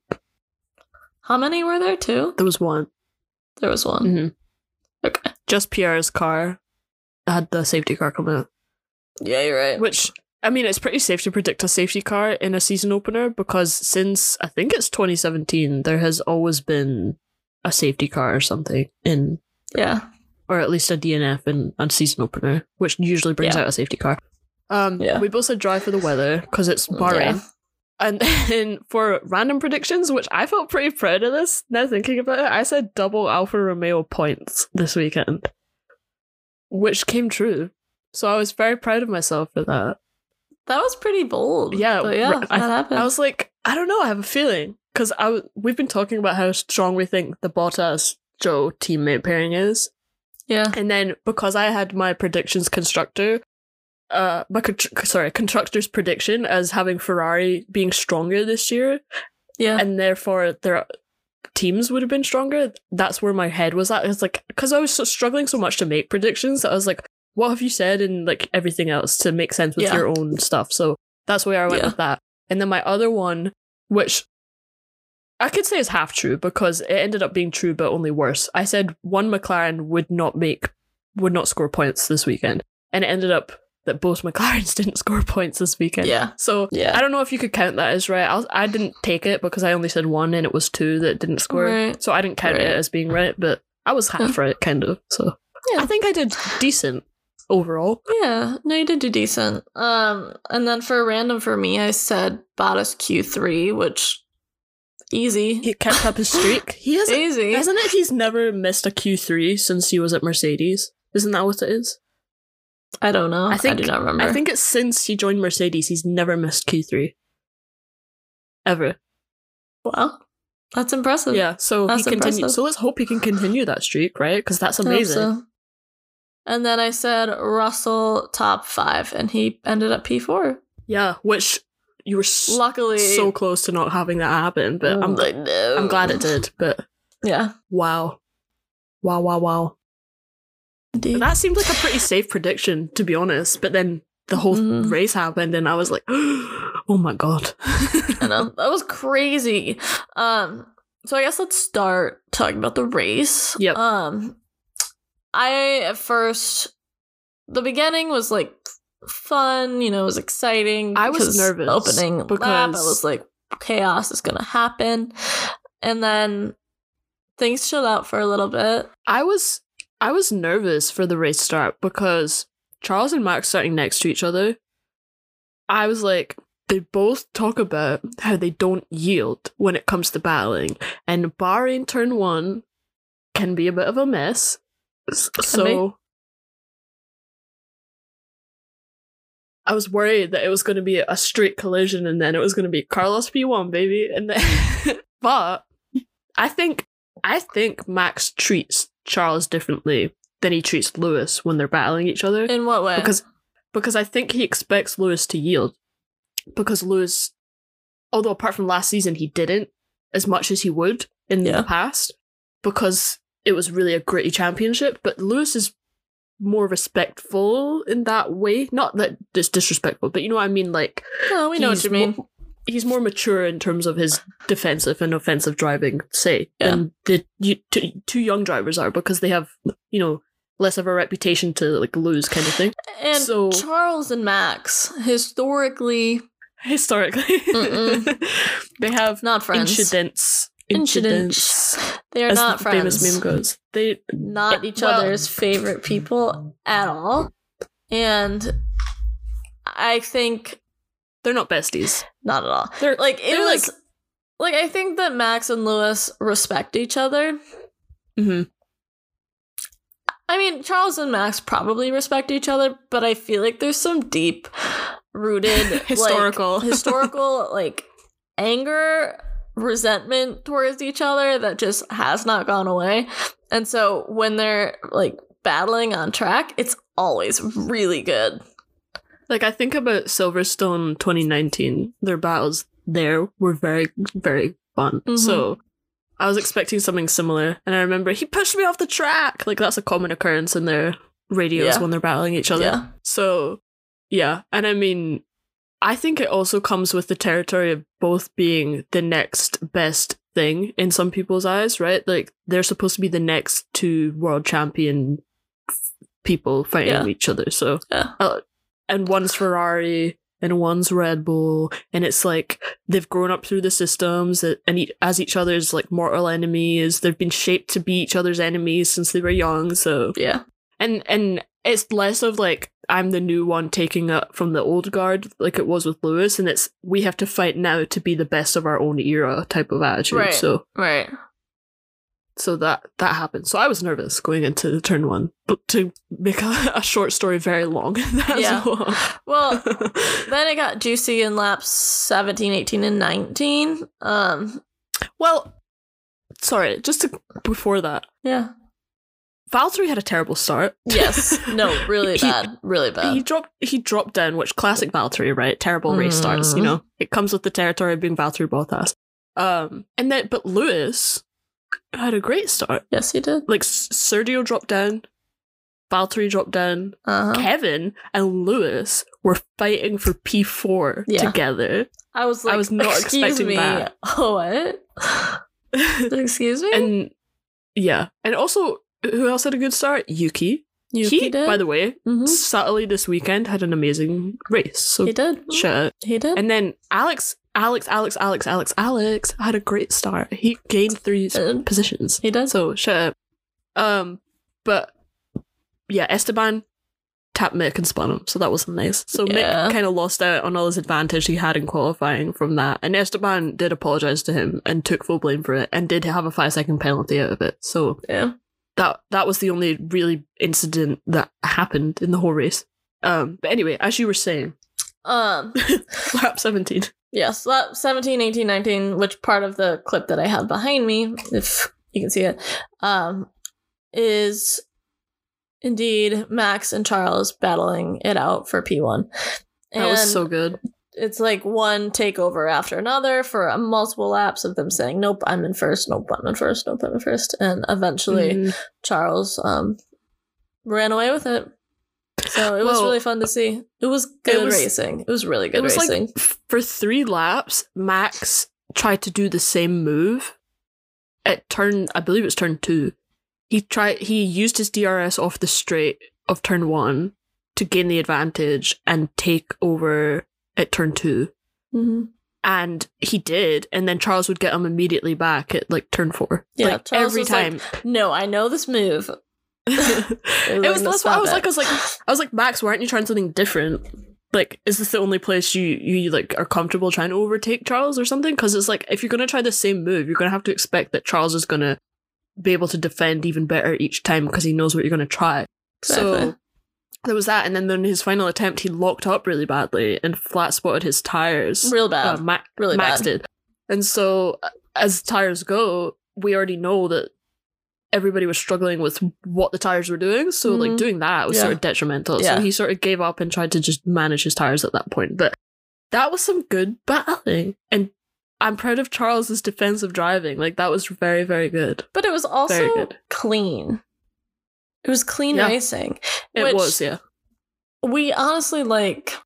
How many were there? Two? There was one. There was one. hmm Okay. Just Pierre's car had the safety car come out. Yeah, you're right. Which, I mean, it's pretty safe to predict a safety car in a season opener because since, I think it's twenty seventeen, there has always been a safety car or something in, Yeah. or at least a D N F in a season opener, which usually brings Yeah. out a safety car. Um, Yeah. We both said dry for the weather because it's Bahrain. Yeah. And then for random predictions, which I felt pretty proud of this, now thinking about it, I said double Alfa Romeo points this weekend, which came true. So I was very proud of myself for that. That was pretty bold. Yeah, But yeah, r- that I, happened. I was like, I don't know, I have a feeling. Because I w- we've been talking about how strong we think the Bottas-Joe teammate pairing is. yeah. And then because I had my predictions constructor, uh, my con- sorry, constructor's prediction as having Ferrari being stronger this year, Yeah. and therefore their teams would have been stronger. That's where my head was at. It's like because I was so struggling so much to make predictions that I was like, what have you said and like everything else to make sense with Yeah. your own stuff. So that's where I went Yeah. with that. And then my other one, which I could say is half true because it ended up being true but only worse. I said one McLaren would not make would not score points this weekend, and it ended up that both McLarens didn't score points this weekend. Yeah. So Yeah. I don't know if you could count that as right. I, was, I didn't take it because I only said one and it was two that didn't score. Right. So I didn't count Right. it as being right, but I was half right, kind of. So Yeah. I think I did decent overall. Yeah, no, you did do decent. Um, and then for random for me, I said Bottas Q three, which easy, He kept up his streak. He hasn't, easy. hasn't it? He's never missed a Q three since he was at Mercedes. Isn't that what it is? I don't know. I think I do not remember. I think it's since he joined Mercedes, he's never missed Q three. Ever. Wow, that's impressive. Yeah, so That's he continued. impressive. So let's hope he can continue that streak, right? Because that's I hope amazing. so. And then I said Russell top five, and he ended up P four. Yeah, which you were s- Luckily, so close to not having that happen, but I'm like, no. I'm glad it did. But Yeah, wow, wow, wow, wow. indeed. That seemed like a pretty safe prediction, to be honest. But then the whole Mhm. race happened, and I was like, oh my god. I know that was crazy. Um, so I guess let's start talking about the race. Yep. Um, I at first, the beginning was like fun. You know, it was exciting. I was because nervous the opening lap. I because- was like, chaos is gonna happen, and then things chilled out for a little bit. I was I was nervous for the race start because Charles and Max starting next to each other. I was like, they both talk about how they don't yield when it comes to battling, and Bahrain turn one can be a bit of a mess. So I was worried that it was going to be a straight collision, and then it was going to be Carlos P one, baby. And then, but I think I think Max treats Charles differently than he treats Lewis when they're battling each other. In what way? Because because I think he expects Lewis to yield. Because Lewis, although apart from last season, he didn't as much as he would in Yeah. the past, because it was really a gritty championship. But Lewis is more respectful in that way. Not that it's disrespectful, but you know what I mean? Like, Oh, we know what he's you mean. More, he's more mature in terms of his defensive and offensive driving, say, Yeah. than the you, two, two young drivers are, because they have, you know, less of a reputation to like lose, kind of thing. And So- Charles and Max, historically, Historically, they have not friends. incidents. Incidents. They are as not the friends. famous meme goes. They Not each well- other's favorite people at all. And I think they're not besties. not at all. They're Like it they're was like, I think that Max and Lewis respect each other. Mhm. I mean, Charles and Max probably respect each other, but I feel like there's some deep rooted Historical. like, historical like anger, resentment towards each other that just has not gone away. And so when they're like battling on track, it's always really good. Like, I think about Silverstone twenty nineteen. Their battles there were very, very fun. Mhm. So I was expecting something similar, and I remember he pushed me off the track. Like, that's a common occurrence in their radios Yeah. when they're battling each other. Yeah. So yeah, and I mean, I think it also comes with the territory of both being the next best thing in some people's eyes, right? Like, they're supposed to be the next two world champion f- people fighting Yeah. each other. So, Yeah. uh, and one's Ferrari and one's Red Bull, and it's like they've grown up through the systems that, and e- as each other's like mortal enemies. They've been shaped to be each other's enemies since they were young. So Yeah. and and it's less of like I'm the new one taking up from the old guard like it was with Lewis, and it's we have to fight now to be the best of our own era type of attitude. Right. So Right. so that that happened. So I was nervous going into turn one, but to make a, a short story very long. That's Yeah. long. Well, then it got juicy in laps seventeen, eighteen, and nineteen. Um, Well, sorry, just to, before that, yeah. Valtteri had a terrible start. Yes. No, really He- bad. Really bad. He dropped he dropped down, which classic Valtteri, right? Terrible race starts, you Mhm. know. It comes with the territory of being Valtteri Bottas. Um, and then but Lewis had a great start. Yes, he did. Like S- Sergio dropped down, Valtteri dropped down, Uh-huh. Kevin and Lewis were fighting for P four Yeah. together. I was like, I was not excuse expecting me. that. Oh, what? Excuse me? And yeah, and also who else had a good start? Yuki. Yuki he, did. by the way, Mhm. subtly this weekend had an amazing race. So He did. shout out. He did. And then Alex, Alex, Alex, Alex, Alex, Alex had a great start. He gained three s- Did. positions. He did. So shut up. Um, but yeah, Esteban tapped Mick and spun him, so that wasn't nice. So Yeah. Mick kind of lost out on all his advantage he had in qualifying from that, and Esteban did apologize to him and took full blame for it, and did have a five second penalty out of it. So Yeah. that that was the only really incident that happened in the whole race. Um, but anyway, as you were saying, Um, lap seventeen. yes, lap seventeen, eighteen, nineteen, which part of the clip that I have behind me, if you can see it, um, is indeed Max and Charles battling it out for P one. That was so good. It's like one takeover after another for a multiple laps of them saying, nope, I'm in first, nope, I'm in first, nope, I'm in first. And eventually Mhm. Charles um, ran away with it. So it was Well, really fun to see. It was good was- racing. It was really good It was racing. like f- for three laps, Max tried to do the same move at turn. I believe it's turn two. He tried. He used his D R S off the straight of turn one to gain the advantage and take over at turn two. Mm-hmm. And he did, and then Charles would get him immediately back at like turn four. Yeah, like, Charles every was like, time. No, I know this move. it was like, that's stop why I was it. like, I was like, I was like, Max, why aren't you trying something different? like, is this the only place you, you like are comfortable trying to overtake Charles or something? Because it's like, if you're going to try the same move, you're going to have to expect that Charles is going to be able to defend even better each time because he knows what you're going to try. Exactly. So there was that, and then in his final attempt, he locked up really badly and flat spotted his tires. Real bad. Uh, Ma- really Max bad. did. And so, as tires go, we already know that everybody was struggling with what the tires were doing, so Mhm. like doing that was Yeah. sort of detrimental. Yeah. So he sort of gave up and tried to just manage his tires at that point. But that was some good battling, and I'm proud of Charles's defensive driving. Like, that was very, very good. But it was Very also good. clean. It was clean Yeah. racing. It which was, yeah. We honestly, like,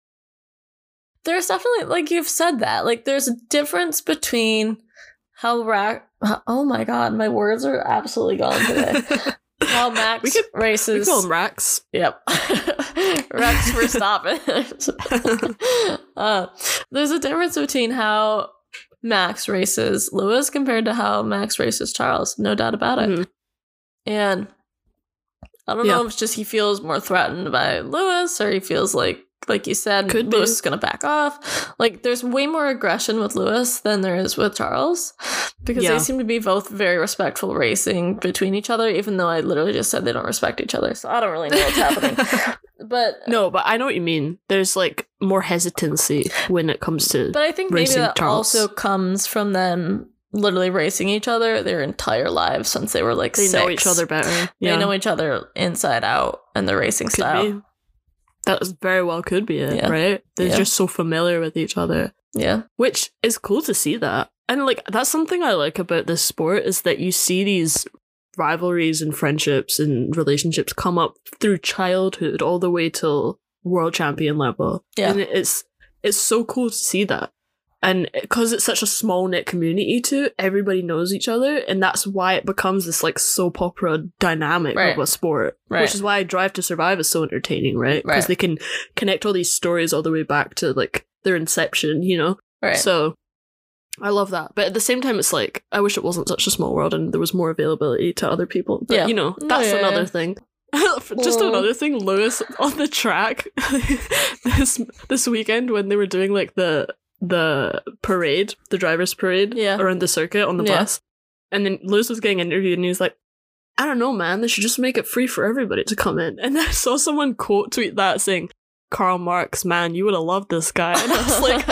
there's definitely, like you've said that, like, there's a difference between how rack. Oh my god, my words are absolutely gone today. How Max We could- races. We call him Rax. Yep. Rex Verstappen. uh, there's a difference between how Max races Lewis compared to how Max races Charles. No doubt about it. Mhm. And I don't Yeah. know if it's just he feels more threatened by Lewis, or he feels like, like you said, Could be. Lewis is going to back off. Like, there's way more aggression with Lewis than there is with Charles, because Yeah. they seem to be both very respectful racing between each other, even though I literally just said they don't respect each other. So I don't really know what's happening. But No, but I know what you mean. There's like more hesitancy when it comes to. But I think maybe racing that Charles. also comes from them literally racing each other their entire lives since they were like they six. know each other better. They Yeah, know each other inside out and their racing could style. be. That was very well could be it, Yeah. right? They're Yeah. just so familiar with each other, Yeah. which is cool to see that. And like that's something I like about this sport is that you see these rivalries and friendships and relationships come up through childhood all the way till world champion level. Yeah. And it's it's so cool to see that. And because it's such a small knit community too, everybody knows each other, and that's why it becomes this like soap opera dynamic Right. of a sport. Right. Which is why Drive to Survive is so entertaining, right? Because Right. they can connect all these stories all the way back to like their inception, you know? Right. So I love that. But at the same time, it's like, I wish it wasn't such a small world and there was more availability to other people. But, Yeah. you know, No, that's yeah, another yeah. thing. Just Well- another thing, Lewis on the track this this weekend when they were doing like the the parade, the driver's parade Yeah. around the circuit on the Yeah. bus. And then Lewis was getting interviewed and he was like, I don't know, man, they should just make it free for everybody to come in. And I saw someone quote tweet that saying, Karl Marx, man, you would have loved this guy. And I was like,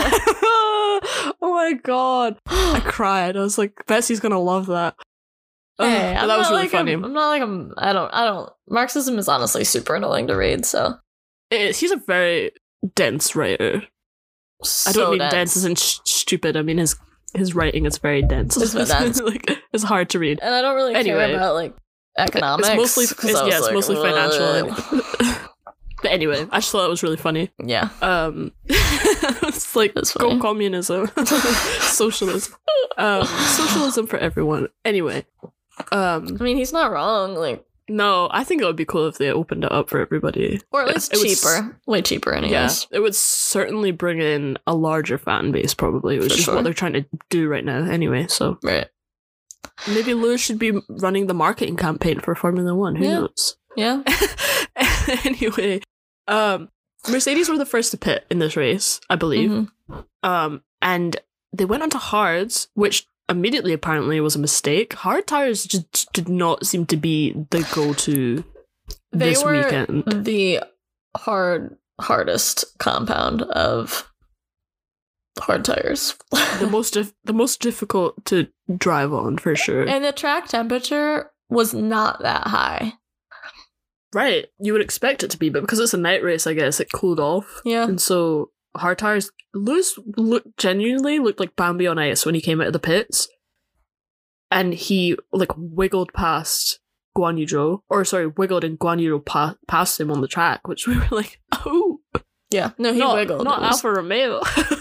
oh my god. I cried. I was like, Betsy's gonna love that. Ugh, Hey, but I'm that was not really like funny. I'm, I'm not like I'm. I don't. I don't. Marxism is honestly super annoying to read. So It is- he's a very dense writer. I don't so mean dense, dense. as in sh- stupid. I mean his his writing is very dense. It's very dense. like it's hard to read. And I don't really Anyway. care about like economics. It's mostly 'cause it's, I was yeah, it's like, mostly financial. "Ugh." and- but anyway, I just thought it was really funny. Yeah. Um, it's like That's go funny. communism, socialism, um, socialism for everyone. Anyway, um, I mean, he's not wrong. Like, no, I think it would be cool if they opened it up for everybody. or at Yeah, least it would s- cheaper. Way cheaper, anyways. Yeah, it would certainly bring in a larger fan base, probably, which For is sure. what they're trying to do right now. Anyway, so Right. maybe Lewis should be running the marketing campaign for Formula One. Who Yeah. knows? Yeah. Anyway, um, Mercedes were the first to pit in this race, I believe. Mhm. Um, and they went onto hards, which immediately apparently was a mistake. Hard tires just did not seem to be the go-to They this were weekend. the hard hardest compound of hard tires. The most dif- the most difficult to drive on for sure. And the track temperature was not that high. Right, you would expect it to be, but because it's a night race, I guess it cooled off. Yeah. And so hard tires. Lewis looked genuinely looked like Bambi on ice when he came out of the pits, and he like wiggled past Guan Yu Zhou, or sorry, wiggled and Guan Yu Zhou pa- passed him on the track, which we were like, oh, Yeah. No, he not, wiggled. not It was- Alfa Romeo.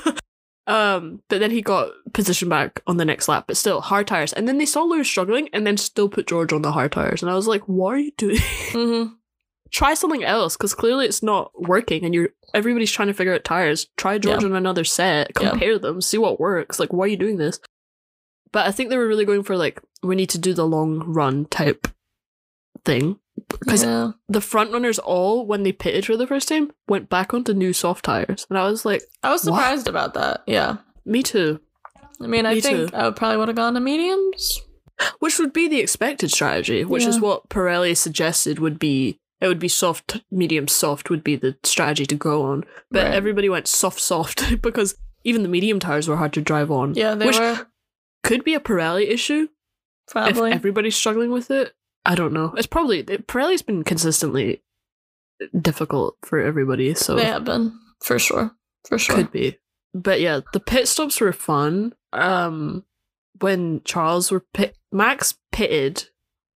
um, but then he got position back on the next lap, but still hard tires. And then they saw Lewis struggling, and then still put George on the hard tires, and I was like, what are you doing? Mhm. Try something else, because clearly it's not working and you're everybody's trying to figure out tires. Try George Yeah. on another set, Yeah. compare them, see what works. Like, why are you doing this? But I think they were really going for like, we need to do the long run type thing. Because Yeah. the front runners all, when they pitted for the first time, went back onto new soft tires. And I was like, I was What? surprised about that. Yeah. me too. I mean, I Me think too. I would probably would have gone to mediums. Which would be the expected strategy, which is Yeah. what Pirelli suggested would be. It would be soft, medium, soft would be the strategy to go on. But Right. everybody went soft, soft because even the medium tires were hard to drive on. Yeah, they which were could be a Pirelli issue probably. if everybody's struggling with it. I don't know. It's probably Pirelli's been consistently difficult for everybody, so They have been, for sure. For sure. could be. But yeah, the pit stops were fun. Um, when Charles were pit, Max pitted.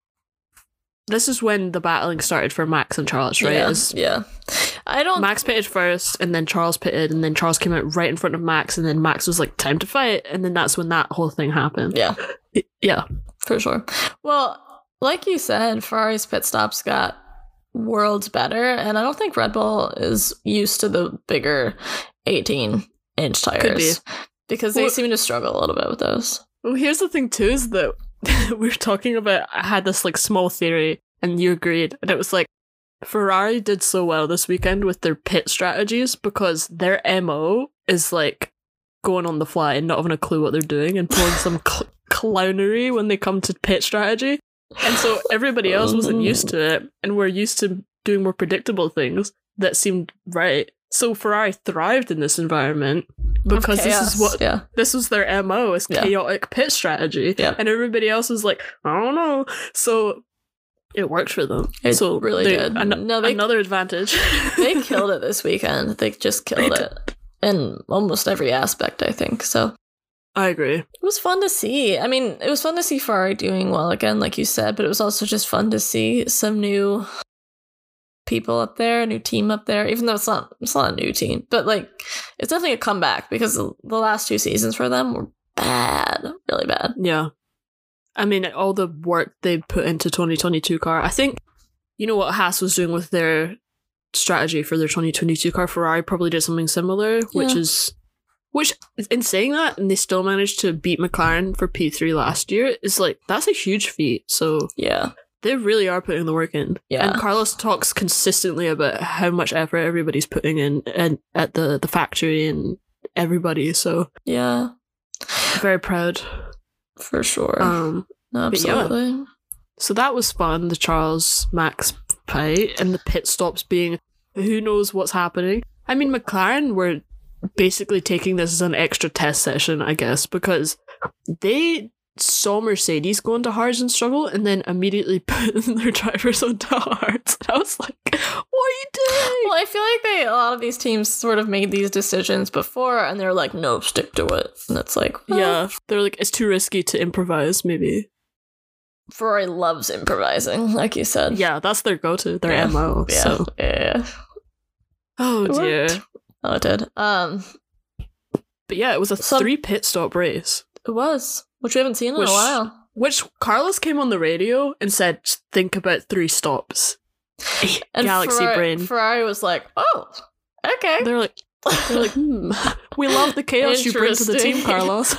This is when the battling started for Max and Charles, right? Yeah. It's- yeah. I don't. Max pitted first, and then Charles pitted, and then Charles came out right in front of Max, and then Max was like, "Time to fight," and then that's when that whole thing happened. Yeah. Y- yeah, For sure. Well, like you said, Ferrari's pit stops got worlds better, and I don't think Red Bull is used to the bigger eighteen inch tires. Could be. Because they Well- seem to struggle a little bit with those. Well, here's the thing too, is that we were talking about, I had this like small theory and you agreed, and it was like, Ferrari did so well this weekend with their pit strategies because their M O is like going on the fly and not having a clue what they're doing and pulling some cl- clownery when they come to pit strategy. And so everybody else wasn't used to it, and we're used to doing more predictable things that seemed right. So Ferrari thrived in this environment because this Chaos. is what Yeah. this was their M O, is Yeah. chaotic pit strategy. Yeah. And everybody else was like, I don't know. So it worked for them. It so really they- did. an- No, they- another advantage. They killed it this weekend. They just killed They it in almost every aspect, I think. So I agree. it was fun to see. I mean, it was fun to see Ferrari doing well again, like you said, but it was also just fun to see some new people up there, a new team up there, even though it's not it's not a new team. But like it's definitely a comeback because the the last two seasons for them were bad. Really bad. Yeah. I mean, all the work they put into twenty twenty-two car. I think, you know what Haas was doing with their strategy for their twenty twenty-two car? Ferrari probably did something similar, which Yeah. is, which in saying that, and they still managed to beat McLaren for P three last year, is like, that's a huge feat. So Yeah. they really are putting the work in. Yeah. And Carlos talks consistently about how much effort everybody's putting in and at the, the factory and everybody. So Yeah. very proud. For sure. Um, no, but yeah. absolutely. So that was fun, the Charles Max fight, and the pit stops being who knows what's happening. I mean, McLaren were basically taking this as an extra test session, I guess, because they saw Mercedes go into hards and struggle and then immediately put their drivers onto hards. And I was like, what are you doing? Well, I feel like they a lot of these teams sort of made these decisions before, and they're like, "No, stick to it." And it's like, well, Yeah, they're like, it's too risky to improvise, maybe. Ferrari loves improvising, like you said. Yeah, that's their go-to, their Yeah. M O. yeah, So. yeah. Oh It dear. worked. Oh, it did. Um, But yeah, it was a Some- three pit stop race. it was, which we haven't seen in Which- a while. Which Carlos came on the radio and said, think about three stops. And Galaxy Ferrari, brain. Ferrari was like, "Oh, okay." They're like, they're like, hmm, we love the chaos you bring to the team, Interesting. Carlos.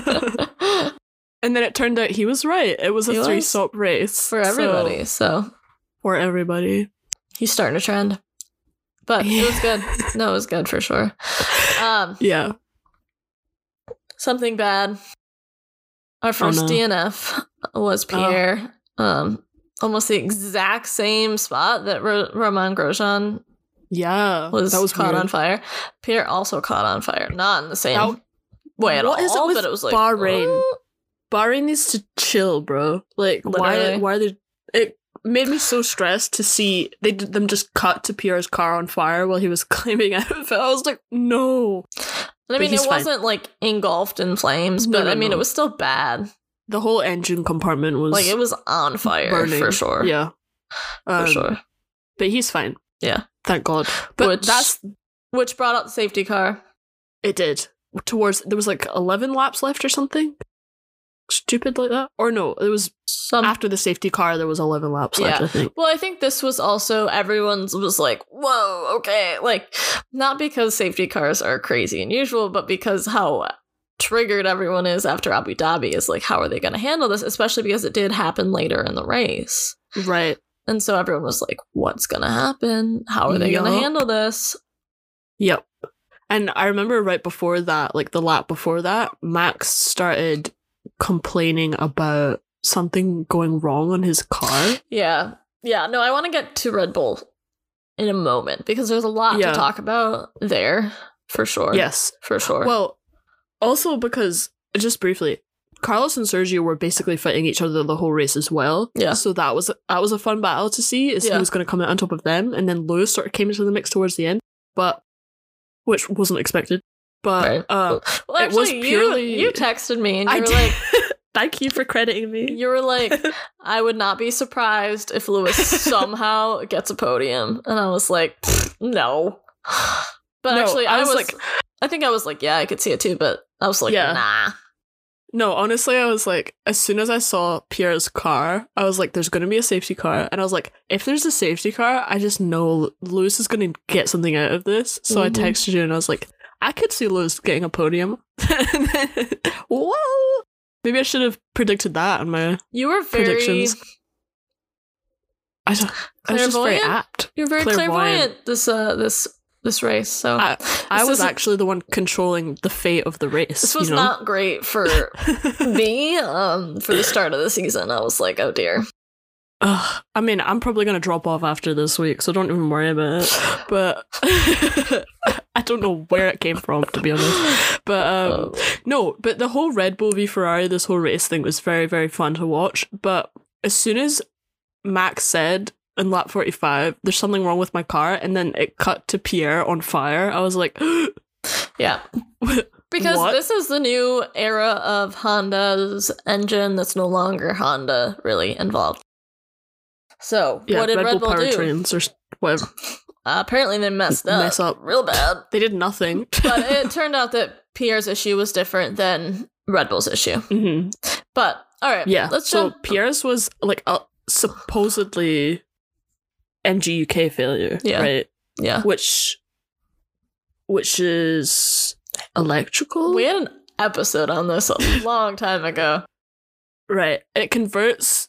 And then it turned out he was right. It was a He was. three stop race For So- everybody, so for everybody. he's starting a trend. But it was good. No, it was good for sure. Um, Yeah. something bad. Our first no. D N F was Pierre. Um, almost the exact same spot that Ro- Roman Grosjean Yeah. was, that was caught weird. on fire. Pierre also caught on fire. Not in the same That- way at what all, is it with but it was like Bahrain? "Oh." Bahrain needs to chill, bro. Like, why? Literally. Why are they? It made me so stressed to see they did them just cut to Pierre's car on fire while he was climbing out of it. I was like, no. And I But mean, he's it fine. wasn't like engulfed in flames, No, but no, I mean, no. it was still bad. The whole engine compartment was Like, it was on fire burning for sure. Yeah, For Um, sure. But he's fine. Yeah. Thank God. But Which- that's Which brought out the safety car. it. Did towards there was like eleven laps left or something. Stupid like that, or no? It was Some after the safety car. There was eleven laps left. Yeah. I think. Well, I think this was also everyone's was like, whoa, okay. Like, not because safety cars are crazy and usual, but because how triggered everyone is after Abu Dhabi is like, how are they going to handle this? Especially because it did happen later in the race. Right. And so everyone was like, what's going to happen? How are they Yup. going to handle this? Yep. And I remember right before that, like the lap before that, Max started complaining about something going wrong on his car. Yeah. Yeah. No, I want to get to Red Bull in a moment because there's a lot Yeah. to talk about there, for sure. Yes. For sure. Well, also because, just briefly, Carlos and Sergio were basically fighting each other the whole race as well. Yeah. So that was that was a fun battle to see, is Yeah. who was going to come out on top of them. And then Lewis sort of came into the mix towards the end, but which wasn't expected. But Right. uh, well, it was actually, purely- you, you texted me and you I were did. like, Thank you for crediting me. you were like, I would not be surprised if Lewis somehow gets a podium. And I was like, no. But No, actually, I, I was, was like, like- I think I was like, yeah, I could see it too. But I was like, Yeah. nah. No, honestly, I was like, as soon as I saw Pierre's car, I was like, there's going to be a safety car. And I was like, if there's a safety car, I just know Lewis is going to get something out of this. So Mhm. I texted you and I was like, I could see Lewis getting a podium. And then, whoa! Maybe I should have predicted that in my You were very, predictions. I, don't- I was just very Clairvoyant? apt. you're very Clairvoyant. clairvoyant this uh this this race. So I, I This was isn't- actually the one controlling the fate of the race. this was you know? not great for me. Um, for the start of the season, I was like, oh dear. Ugh, I mean, I'm probably going to drop off after this week, so don't even worry about it. But I don't know where it came from, to be honest. But um, Oh. no, but the whole Red Bull v Ferrari, this whole race thing was very, very fun to watch. But as soon as Max said in lap forty-five, there's something wrong with my car, and then it cut to Pierre on fire, I was like, Yeah. Because What? this is the new era of Honda's engine that's no longer Honda really involved. So, yeah, what did Red, Red, Bull, Bull, do? powertrains or s- whatever. Uh, apparently they messed up. Mess up. Real bad. They did nothing. But it turned out that Pierre's issue was different than Red Bull's issue. hmm But, alright, Yeah, let's so jump. Pierre's was like a supposedly M G U K failure, Yeah. right? Yeah. Which, which is electrical, We had an episode on this a long time ago. right? It converts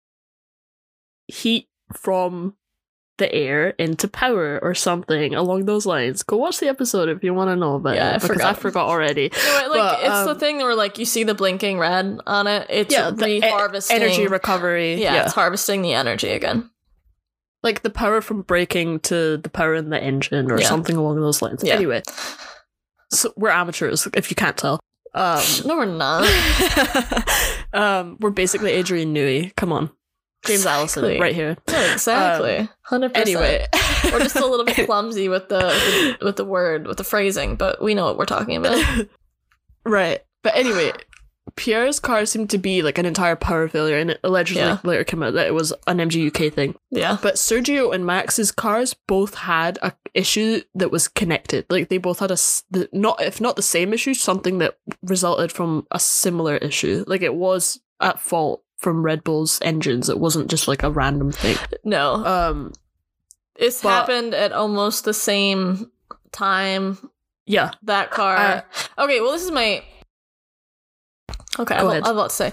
heat from the air into power or something along those lines. Go watch the episode if you want to know about Yeah, it, I because forgot. I forgot already. Anyway, like, But, it's the um, thing where, like, you see the blinking red on it. It's Yeah, the e- re-harvesting. Energy recovery, yeah, yeah. it's harvesting the energy again. Like the power from braking to the power in the engine or Yeah. something along those lines. Yeah. Anyway, so we're amateurs, if you can't tell. Um, No, we're not. um, we're basically Adrian Newey. Come on, James Exactly. Allison, right here. Yeah, exactly. one hundred percent. Anyway, We're just a little bit clumsy with the, with the with the word, with the phrasing, but we know what we're talking about. right. But anyway, Pierre's car seemed to be like an entire power failure, and it allegedly Yeah. later came out that it was an M G U K thing. Yeah. But Sergio and Max's cars both had a issue that was connected. Like they both had a s- the, not if not the same issue, something that resulted from a similar issue. Like it was at fault from Red Bull's engines. It wasn't just like a random thing. No. Um. It's but- happened at almost the same time. Yeah. That car. Uh, okay, well, this is my. Okay, Go I'm, ahead. I'm about to say.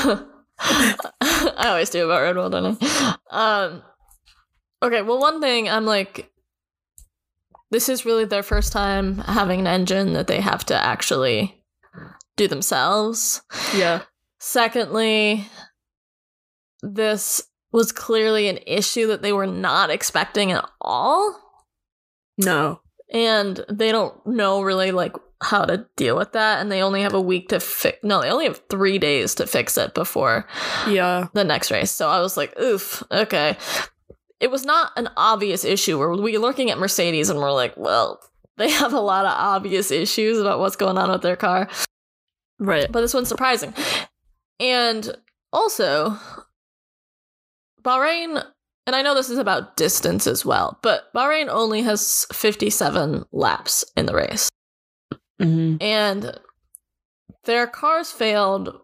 I always do about Red Bull, don't I? Um. Okay, well, one thing I'm like, this is really their first time having an engine that they have to actually do themselves. Yeah. Secondly, this was clearly an issue that they were not expecting at all. No. And they don't know really like how to deal with that, and they only have a week to fix. No, they only have three days to fix it before Yeah. the next race. So I was like, oof, okay. It was not an obvious issue where we're looking at Mercedes and we're like, well, they have a lot of obvious issues about what's going on with their car, Right. but this one's surprising. And also, Bahrain. And I know this is about distance as well, but Bahrain only has fifty-seven laps in the race. hmm And their cars failed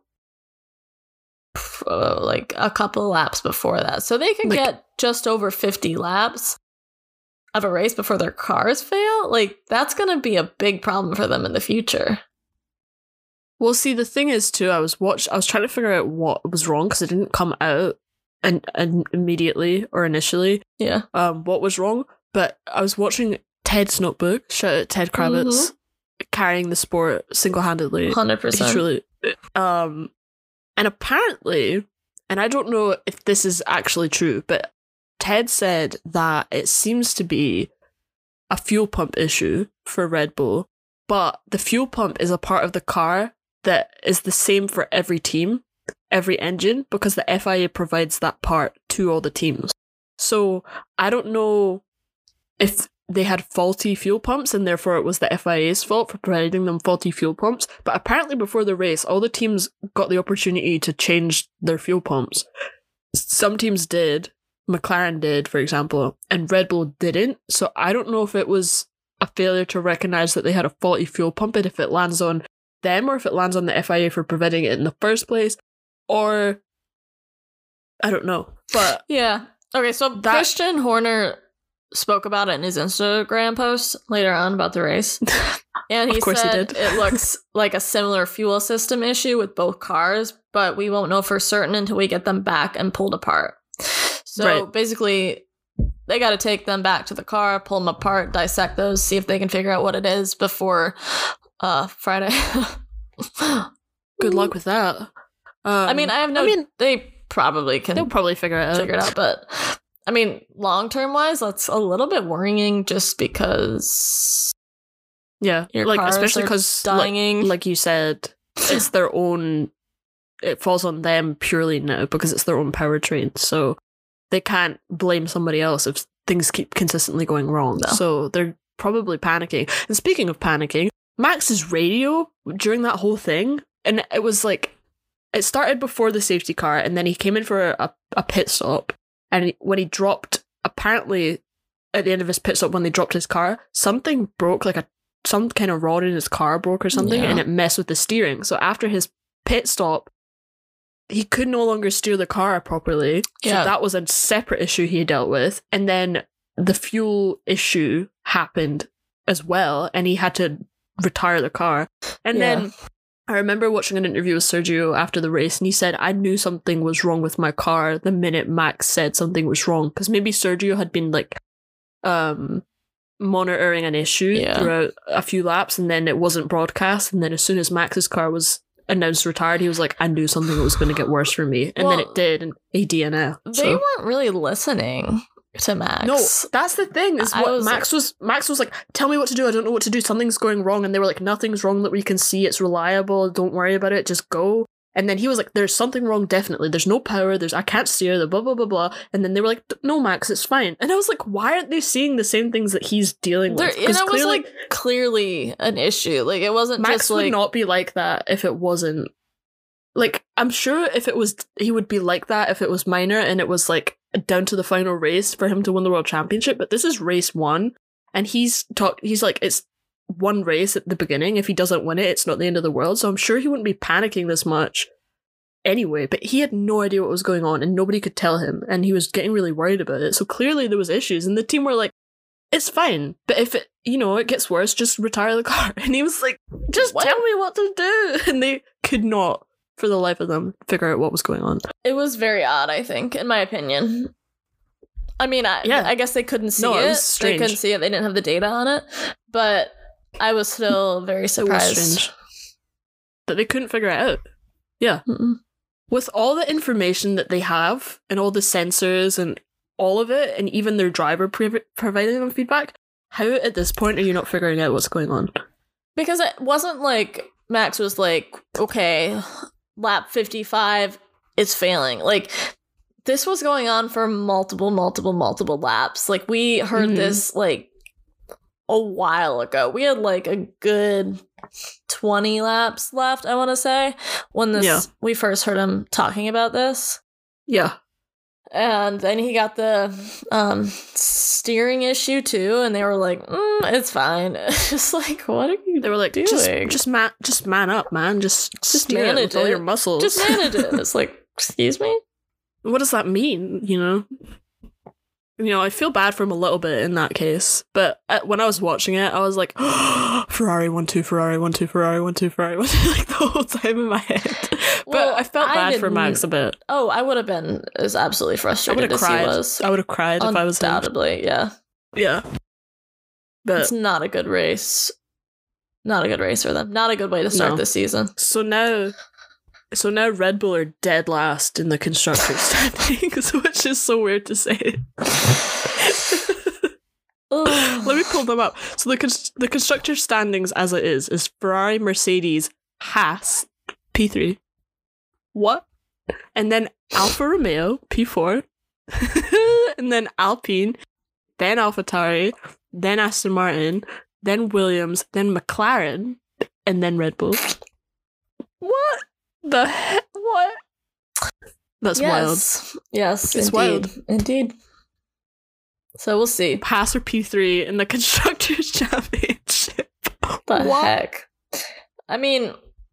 uh, like a couple of laps before that. So they can Like- get just over fifty laps of a race before their cars fail. Like, that's going to be a big problem for them in the future. Well, see, the thing is too, I was watch. I was trying to figure out what was wrong because it didn't come out and, and immediately or initially Yeah. um, what was wrong. But I was watching Ted's Notebook, shout out Ted Kravitz, mm-hmm. carrying the sport single-handedly. one hundred percent. He's really, um, and apparently, and I don't know if this is actually true, but Ted said that it seems to be a fuel pump issue for Red Bull, but the fuel pump is a part of the car that is the same for every team, every engine, because the F I A provides that part to all the teams. So I don't know if they had faulty fuel pumps and therefore it was the F I A's fault for providing them faulty fuel pumps, but apparently before the race, all the teams got the opportunity to change their fuel pumps. Some teams did, McLaren did, for example, and Red Bull didn't, so I don't know if it was a failure to recognise that they had a faulty fuel pump and if it lands on them or if it lands on the F I A for preventing it in the first place, or I don't know. But yeah. Okay, so that- Christian Horner spoke about it in his Instagram post later on about the race. And he said he did. It looks like a similar fuel system issue with both cars, but we won't know for certain until we get them back and pulled apart. So right. basically, they got to take them back to the car, pull them apart, dissect those, see if they can figure out what it is before uh, Friday. Good luck with that. Um, I mean, I have no... I mean, they probably can... They'll probably figure it out. Figure it out, but... I mean, long-term wise, that's a little bit worrying just because... Yeah, your like cars especially because, like, like you said, it's their own... It falls on them purely now because it's their own powertrain, so they can't blame somebody else if things keep consistently going wrong. No. So they're probably panicking. And speaking of panicking, Max's radio during that whole thing, and it was like... It started before the safety car, and then he came in for a, a pit stop. And when he dropped, apparently at the end of his pit stop, when they dropped his car, something broke, like a some kind of rod in his car broke or something, yeah. and it messed with the steering. So after his pit stop, he could no longer steer the car properly. Yeah. So that was a separate issue he dealt with. And then the fuel issue happened as well, and he had to retire the car. And yeah. then... I remember watching an interview with Sergio after the race, and he said, I knew something was wrong with my car the minute Max said something was wrong. Because maybe Sergio had been, like, um, monitoring an issue yeah. throughout a few laps, and then it wasn't broadcast. And then as soon as Max's car was announced retired, he was like, I knew something was going to get worse for me. And well, then it did, and he D N F. They so. weren't really listening to Max. No, that's the thing. Is what was Max like, was Max was like, tell me what to do. I don't know what to do. Something's going wrong. And they were like, nothing's wrong that we can see. It's reliable. Don't worry about it. Just go. And then he was like, there's something wrong. Definitely. There's no power. There's I can't steer. The blah blah blah blah. And then they were like, no, Max, it's fine. And I was like, why aren't they seeing the same things that he's dealing with? And it was like clearly an issue. Like it wasn't. Max just would like, not be like that if it wasn't. Like, I'm sure if it was, he would be like that if it was minor and it was like down to the final race for him to win the world championship. But this is race one, and he's talk. He's like, it's one race at the beginning. If he doesn't win it, it's not the end of the world. So I'm sure he wouldn't be panicking this much anyway. But he had no idea what was going on, and nobody could tell him, and he was getting really worried about it. So clearly there was issues, and the team were like, it's fine, but if it, you know, it gets worse, just retire the car. And he was like, just what? Tell me what to do, and they could not. For the life of them, figure out what was going on. It was very odd, I think, in my opinion. I mean, I, yeah. I guess they couldn't see no, it. it was strange. They couldn't see it. They didn't have the data on it. But I was still very surprised. It was strange. That they couldn't figure it out. Yeah. Mm-mm. With all the information that they have, and all the sensors, and all of it, and even their driver pre- providing them feedback, how at this point are you not figuring out what's going on? Because it wasn't like Max was like, okay... lap fifty-five, it's failing. Like, this was going on for multiple, multiple, multiple laps. Like, we heard mm-hmm. this, like, a while ago. We had, like, a good twenty laps left, I want to say, when this yeah. we first heard him talking about this. Yeah. And then he got the um, steering issue, too, and they were like, mm, it's fine. It's just like, what are you They were like, doing? just, just, man, just man up, man. Just, just steer manage it with all it. Your muscles. Just manage it. It's like, excuse me? What does that mean, you know? you know, I feel bad for him a little bit in that case. But uh, when I was watching it, I was like, oh, Ferrari one two, Ferrari one two, Ferrari one two, Ferrari one two, like the whole time in my head. Well, but I felt I bad for didn't- Max a bit. Oh, I would have been as absolutely I would frustrated have as he cried. was. I would have cried if I was him. Undoubtedly, yeah. Yeah. But It's not a good race. Not a good race for them. Not a good way to start No. this season. so now, so now Red Bull are dead last in the constructors standings, which is so weird to say. Ugh. Let me pull them up. So the cons- the constructor standings as it is is Ferrari, Mercedes, Haas, P three. What? And then Alfa Romeo, P four. And then Alpine, then AlphaTauri, then Aston Martin, then Williams, then McLaren, and then Red Bull. What the heck? What? That's wild. yes. Yes, It's indeed. wild. Indeed. So we'll see. Haas or P three in the constructors championship. The What? heck? I mean,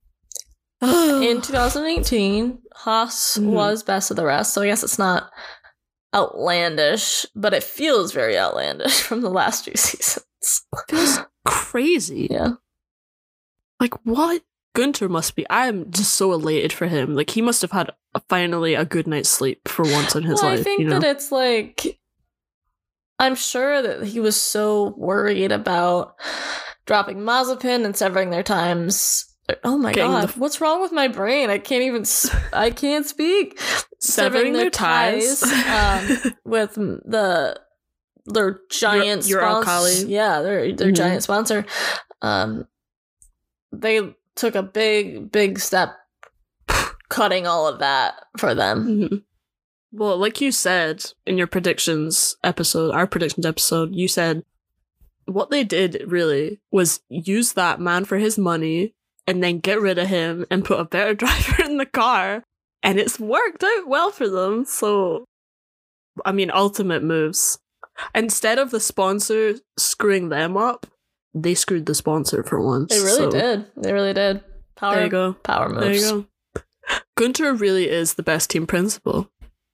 in twenty eighteen, Haas Mhm. was best of the rest, so I guess it's not outlandish, but it feels very outlandish from the last few seasons. Feels crazy. Yeah. Like, what? Gunter must be. I'm just so elated for him. Like, he must have had a, finally a good night's sleep for once in his well, life. I think you know? that it's like, I'm sure that he was so worried about dropping Mazepin and severing their times. Oh my Getting god, the- what's wrong with my brain? I can't even. s- I can't speak. Severing their ties, um, with the their giant your sponsor. Alkali. Yeah, their their Mhm. giant sponsor. Um, they took a big big step, cutting all of that for them. Mhm. Well, like you said in your predictions episode, our predictions episode, you said what they did really was use that man for his money and then get rid of him and put a better driver in the car. And it's worked out well for them. So, I mean, ultimate moves. Instead of the sponsor screwing them up, they screwed the sponsor for once. They really so did. They really did. Power. There you go. Power moves. There you go. Gunter really is the best team principal.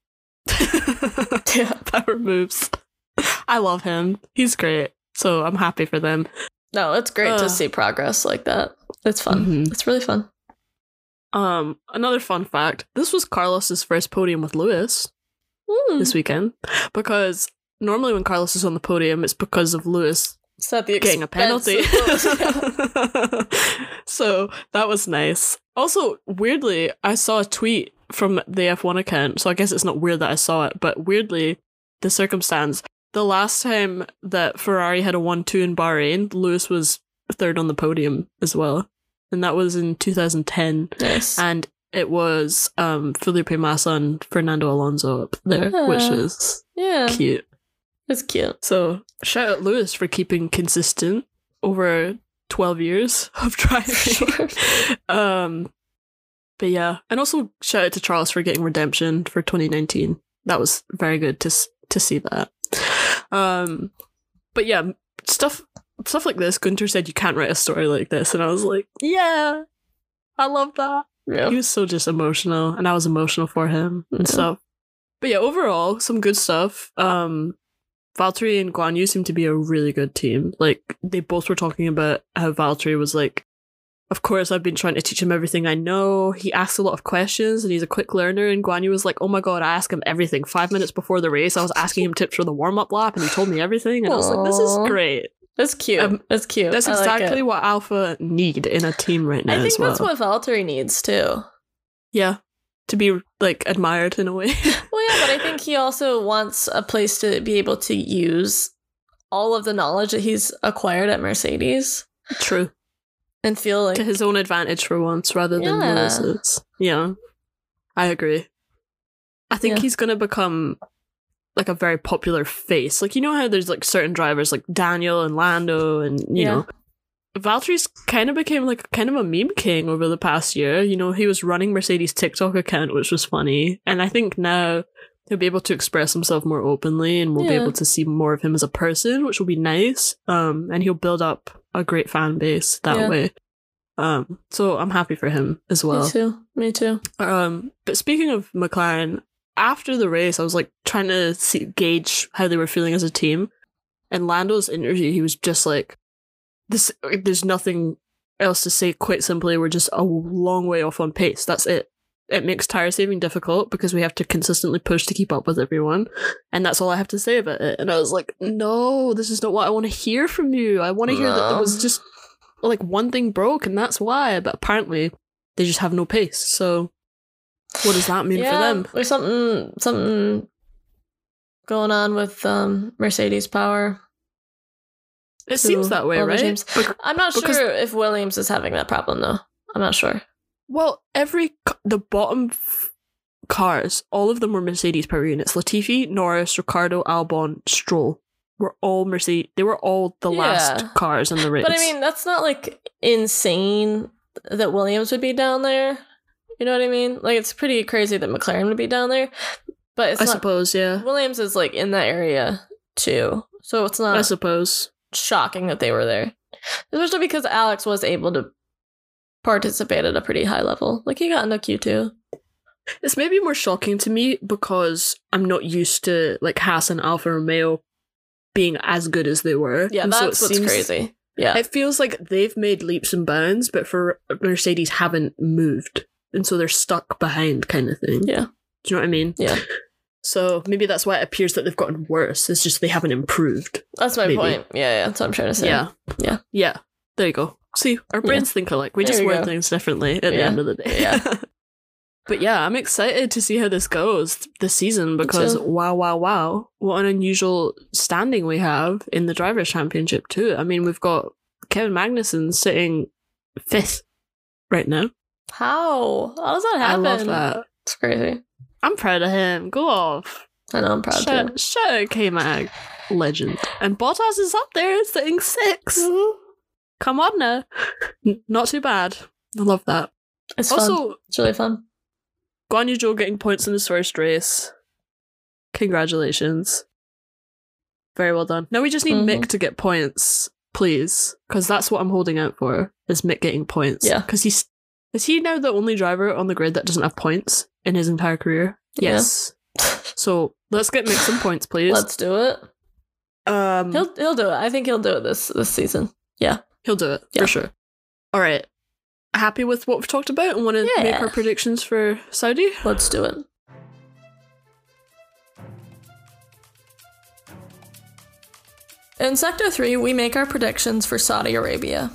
Yeah. Power moves. I love him. He's great. So I'm happy for them. No, it's great to Ugh. see progress like that. It's fun. Mhm. It's really fun. Um, another fun fact: this was Carlos's first podium with Lewis Mm. this weekend. Because normally when Carlos is on the podium, it's because of Lewis It's at the getting a expense penalty. of those- So that was nice. Also, weirdly, I saw a tweet from the F one account, so I guess it's not weird that I saw it, but weirdly, the circumstance, the last time that Ferrari had a one two in Bahrain, Lewis was third on the podium as well. And that was in two thousand ten. Nice. And it was um, Felipe Massa and Fernando Alonso up there, which Yeah. is Yeah, cute. it's cute. So shout out Lewis for keeping consistent over twelve years of driving. Sure. um, but yeah, and also shout out to Charles for getting redemption for twenty nineteen. That was very good to s- to see that. Um, but yeah, stuff stuff like this. Gunter said you can't write a story like this, and I was like, yeah, I love that. Yeah. He was so just emotional, and I was emotional for him and Yeah. stuff. But yeah, overall, some good stuff. Um, Valtteri and Guan Yu seem to be a really good team. Like, they both were talking about how Valtteri was like, of course, I've been trying to teach him everything I know. He asks a lot of questions, and he's a quick learner. And Guan Yu was like, oh my god, I ask him everything. Five minutes before the race, I was asking him tips for the warm-up lap, and he told me everything. And I was like, this is Aw. great. It's cute. Um, it's cute. That's I like exactly it. what Alpha need in a team right now I think as well. that's what Valtteri needs too. Yeah. To be, like, admired in a way. Well, yeah, but I think he also wants a place to be able to use all of the knowledge that he's acquired at Mercedes True. and feel like To his own advantage for once rather than Yeah. Lewis's. Yeah. I agree. I think Yeah. he's going to become like a very popular face. Like, you know how there's like certain drivers like Daniel and Lando and, you Yeah. know, Valtteri's kind of became like kind of a meme king over the past year. You know, he was running Mercedes' TikTok account, which was funny. And I think now he'll be able to express himself more openly and we'll be Yeah. able to see more of him as a person, which will be nice. Um, and he'll build up a great fan base that Yeah. way. Um, so I'm happy for him as well. me too. Me too. Um, but speaking of McLaren, after the race, I was like trying to see, gauge how they were feeling as a team. In Lando's interview, he was just like, "This, there's nothing else to say. Quite simply, we're just a long way off on pace. That's it. It makes tire saving difficult because we have to consistently push to keep up with everyone, and that's all I have to say about it." And I was like, "No, this is not what I want to hear from you. I want to hear No. that there was just like one thing broke, and that's why." But apparently, they just have no pace. So, what does that mean yeah, for them? There's something something going on with um, Mercedes power. It seems that way, all the right? teams. Bec- I'm not because- sure if Williams is having that problem though. I'm not sure. Well, every c- the bottom f- cars, all of them were Mercedes power units. Latifi, Norris, Ricardo, Albon, Stroll were all Mercedes. They were all the Yeah. last cars in the race. But I mean, that's not like insane that Williams would be down there. You know what I mean? Like, it's pretty crazy that McLaren would be down there. But it's I not. suppose, yeah. Williams is like in that area too, so it's not I suppose. shocking that they were there, especially because Alex was able to participate at a pretty high level. Like, he got into Q two. It's maybe more shocking to me because I'm not used to like Haas and Alfa Romeo being as good as they were. Yeah, And that's so it what's seems- crazy. Yeah, It feels like they've made leaps and bounds, but for Mercedes haven't moved, and so they're stuck behind, kind of thing. Yeah. Do you know what I mean? Yeah. So maybe that's why it appears that they've gotten worse. It's just they haven't improved. that's my maybe. point. Yeah, yeah, that's what I'm trying to say. Yeah. Yeah. Yeah. There you go. See, our brains think alike. We There just you word go. things differently at the Yeah. end of the day. Yeah. But yeah, I'm excited to see how this goes this season because too. wow, wow, wow. What an unusual standing we have in the Drivers' Championship too. I mean, we've got Kevin Magnussen sitting fifth right now. How? How does that happen? I love that. It's crazy. I'm proud of him. Go off. I know, I'm proud too. Shout, shout out K-Mag. Legend. And Bottas is up there sitting six. Mm-hmm. Come on now. N- Not too bad. I love that. It's fun. Also, It's really fun. Guan Yu Zhou getting points in his first race. Congratulations. Very well done. Now we just need Mhm. Mick to get points, please. Because that's what I'm holding out for, is Mick getting points. Yeah. Because he's... Is he now the only driver on the grid that doesn't have points in his entire career? Yeah. Yes. So, let's get Mick some points, please. Let's do it. um, He'll he'll do it. I think he'll do it this this season. Yeah. He'll do it, Yeah. for sure. Alright. Happy with what we've talked about and want to Yeah. make our predictions for Saudi? Let's do it. In Sector three, we make our predictions for Saudi Arabia.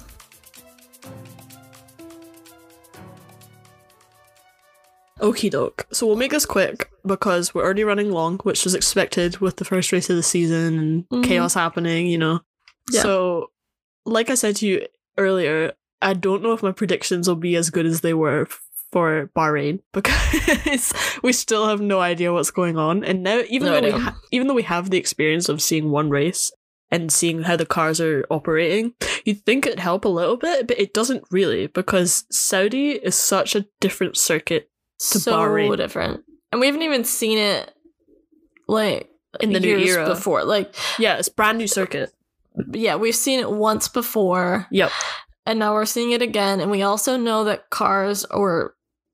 Okie doke. So we'll make this quick because we're already running long, which was expected with the first race of the season and Mhm. chaos happening, you know. Yeah. So, like I said to you earlier, I don't know if my predictions will be as good as they were f- for Bahrain because we still have no idea what's going on. And now, even No though we idea. ha- even though we have the experience of seeing one race and seeing how the cars are operating, you'd think it'd help a little bit, but it doesn't really because Saudi is such a different circuit to so Bahrain. different. And we haven't even seen it like In the new years era. before. Like, Yeah, it's brand new circuit. yeah, we've seen it once before. Yep. And now we're seeing it again. And we also know that cars are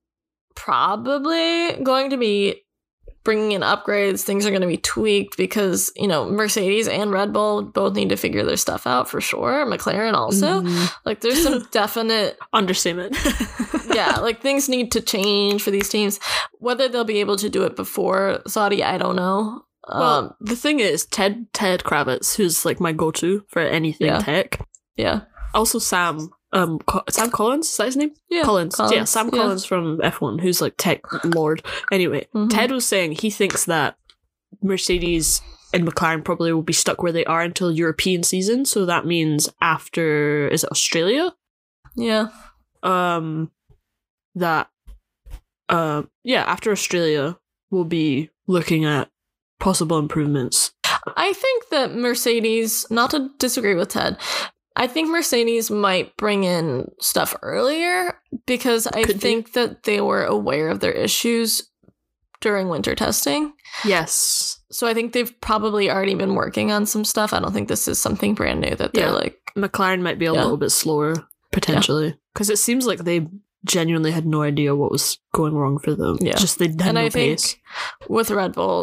probably going to be bringing in upgrades. Things are going to be tweaked because, you know, Mercedes and Red Bull both need to figure their stuff out for sure. McLaren also. Mhm. Like, there's some definite, Understatement. yeah, like things need to change for these teams. Whether they'll be able to do it before Saudi, I don't know. Well, Um, the thing is, Ted Ted Kravitz, who's like my go-to for anything Yeah. tech. yeah. Also, Sam, um, Co- Sam Collins, is that his name? Yeah. Collins. Yeah, Collins, Sam yeah. Collins from F one, who's like tech lord. Anyway, Mhm. Ted was saying he thinks that Mercedes and McLaren probably will be stuck where they are until European season. So that means after, is it Australia? Yeah. Um, that, uh, yeah, after Australia, we'll be looking at possible improvements. I think that Mercedes, not to disagree with Ted, I think Mercedes might bring in stuff earlier because I Could do. think that they were aware of their issues during winter testing. Yes. So I think they've probably already been working on some stuff. I don't think this is something brand new that they're Yeah. like, McLaren might be a Yeah. little bit slower, potentially. Because it seems like they genuinely had no idea what was going wrong for them. Yeah. Just they had and no I pace. think with Red Bull,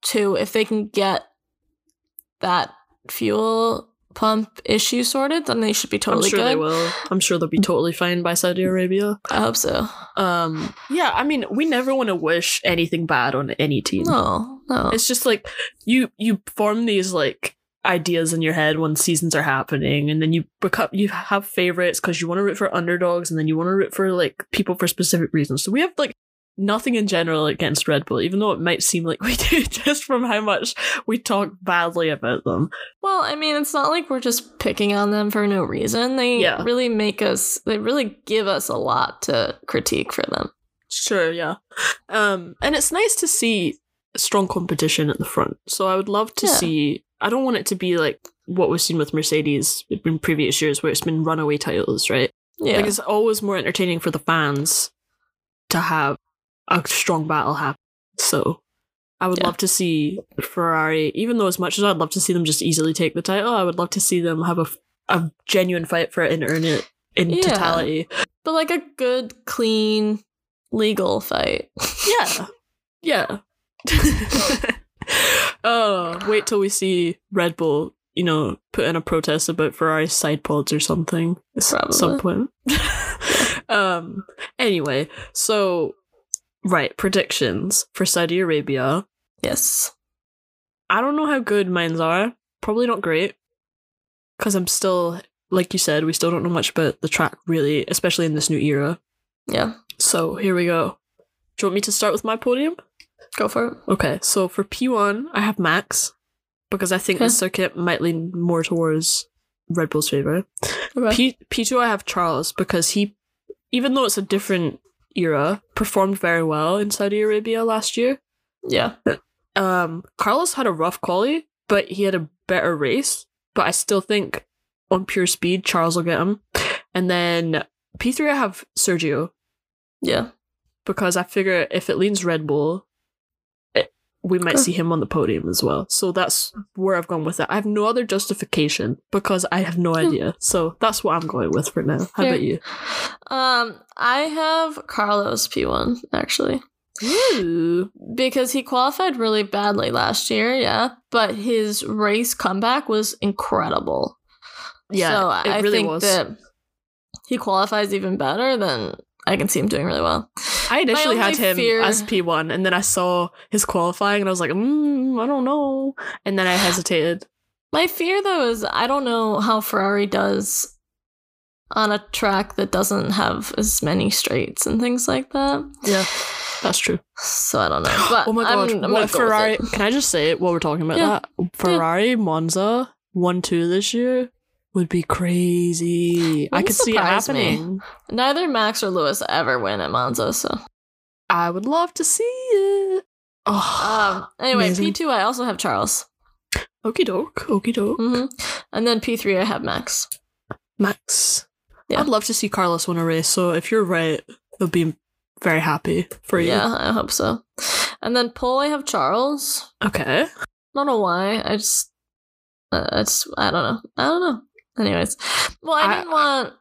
two, if they can get that fuel pump issue sorted, then they should be totally I'm sure good. they will. I'm sure they'll be totally fine by Saudi Arabia. I hope so. Um, yeah, I mean, we never want to wish anything bad on any team. No, no. It's just like you you form these like ideas in your head when seasons are happening, and then you become you have favorites because you want to root for underdogs, and then you want to root for like people for specific reasons. So we have like nothing in general against Red Bull, even though it might seem like we do just from how much we talk badly about them. Well, I mean, it's not like we're just picking on them for no reason. They Yeah. really make us, they really give us a lot to critique for them. Sure, yeah. Um, and it's nice to see strong competition at the front. So I would love to Yeah. see, I don't want it to be like what we've seen with Mercedes in previous years where it's been runaway titles, right? Yeah. Like it's always more entertaining for the fans to have a strong battle happen. So I would Yeah. love to see Ferrari, even though as much as I'd love to see them just easily take the title, I would love to see them have a, a genuine fight for it and earn it in Yeah. totality. But like a good, clean, legal fight. Yeah. Yeah. Oh, wait till we see Red Bull, you know, put in a protest about Ferrari's side pods or something at some point. um. Anyway, so right, predictions for Saudi Arabia. Yes. I don't know how good mine are. Probably not great, because I'm still, like you said, we still don't know much about the track really, especially in this new era. Yeah. So here we go. Do you want me to start with my podium? Go for it. Okay, so for P one, I have Max, because I think Okay. the circuit might lean more towards Red Bull's favour. Okay. P- P2, I have Charles, because he, even though it's a different era, performed very well in Saudi Arabia last year. Yeah. Um, Carlos had a rough quali, but he had a better race, but I still think on pure speed, Charles will get him. And then P three, I have Sergio, Yeah. because I figure if it leans Red Bull, it, we might Okay. see him on the podium as well. So that's where I've gone with that. I have no other justification because I have no idea. So that's what I'm going with for now. How Fair. about you? Um, I have Carlos P one, actually. Ooh. Because he qualified really badly last year, yeah. But his race comeback was incredible. Yeah, so it I really think was. that he qualifies even better, then I can see him doing really well. I initially My had only him fear- as P one, and then I saw his qualifying, and I was like, mm, I don't know. And then I hesitated. My fear, though, is I don't know how Ferrari does on a track that doesn't have as many straights and things like that. Yeah, that's true. So I don't know. But Oh my god, I'm, I'm what gonna if go with Ferrari? it. Can I just say it while we're talking about Yeah. that? Ferrari Monza one two this year would be crazy. I Wouldn't could see it surprise me. happening. Neither Max or Lewis ever win at Monza, so. I would love to see it. Oh, Um. Anyway, amazing. P two, I also have Charles. okie doke, okie doke. hmm And then P three, I have Max. Max. Yeah. I'd love to see Carlos win a race, so if you're right, I'll be very happy for you. Yeah, I hope so. And then pole, I have Charles. Okay. I don't know why. I just, uh, it's, I don't know. I don't know. Anyways, well, I, I- didn't want.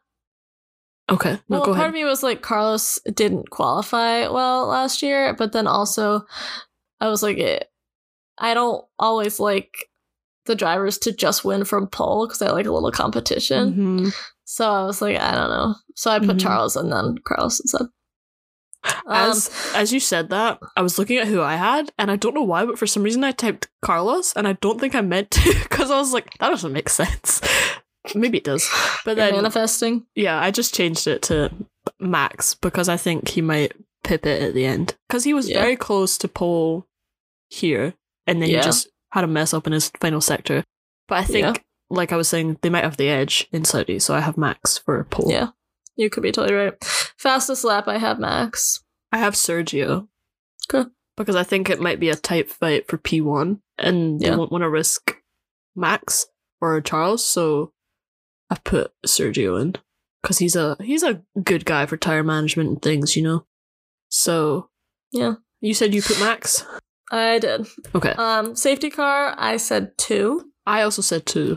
Okay. No, Well, go part ahead. of me was like Carlos didn't qualify well last year, but then also I was like, eh, I don't always like the drivers to just win from pole because I like a little competition. Mhm. So I was like, I don't know. So I put Mhm. Charles and then Carlos instead. Um, As as you said that, I was looking at who I had, and I don't know why, but for some reason I typed Carlos, and I don't think I meant to, because I was like, that doesn't make sense. Maybe it does. But you're then, manifesting. yeah, I just changed it to Max, because I think he might pip it at the end. Because he was Yeah. very close to pole here, and then Yeah. he just had a mess up in his final sector. But I think, Yeah. like I was saying, they might have the edge in Saudi, so I have Max for pole. Yeah, you could be totally right. Fastest lap, I have Max. I have Sergio. Okay. Because I think it might be a tight fight for P one, and they Yeah. won't want to risk Max or Charles, so I put Sergio in. Because he's a he's a good guy for tire management and things, you know? So, Yeah. you said you put Max? I did. Okay. Um, safety car, I said two. I also said two.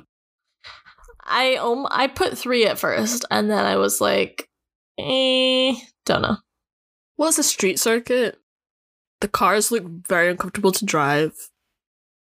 I um, I put three at first, and then I was like, eh, don't know. Well, it's a street circuit. The cars look very uncomfortable to drive.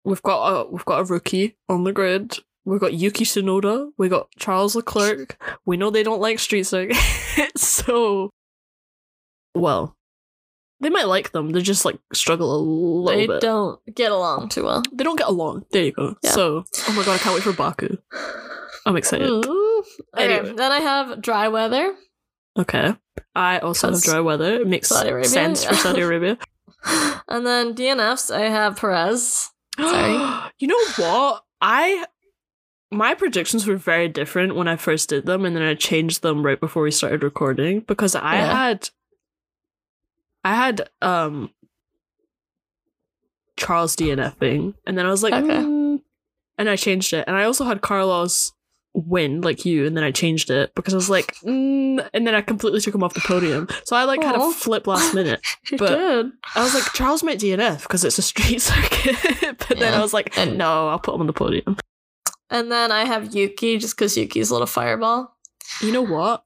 we've got a we've got a rookie on the grid. We've got Yuki Tsunoda. We got Charles Leclerc. We know they don't like street circuits, so well, they might like them. They just like struggle a little They bit. don't get along too well. They don't get along. There you go. Yeah. So, oh my god, I can't wait for Baku. I'm excited. Ooh. Okay, Anyway. then I have dry weather. Okay. I also have 'Cause dry weather. It makes Saudi Arabia, sense for yeah. Saudi Arabia. And then D N Fs, I have Perez. Sorry. You know what? I my predictions were very different when I first did them, and then I changed them right before we started recording because I Yeah. had I had um Charles DNFing, and then I was like, Okay. "Hmm," and I changed it, and I also had Carlos win like you, and then I changed it because I was like, mm, and then I completely took him off the podium. So I like had Aw. a flip last minute. You But- did. I was like, Charles might D N F because it's a street circuit, but then Yeah. I was like, And- no, I'll put him on the podium. And then I have Yuki, just because Yuki's a little fireball. You know what?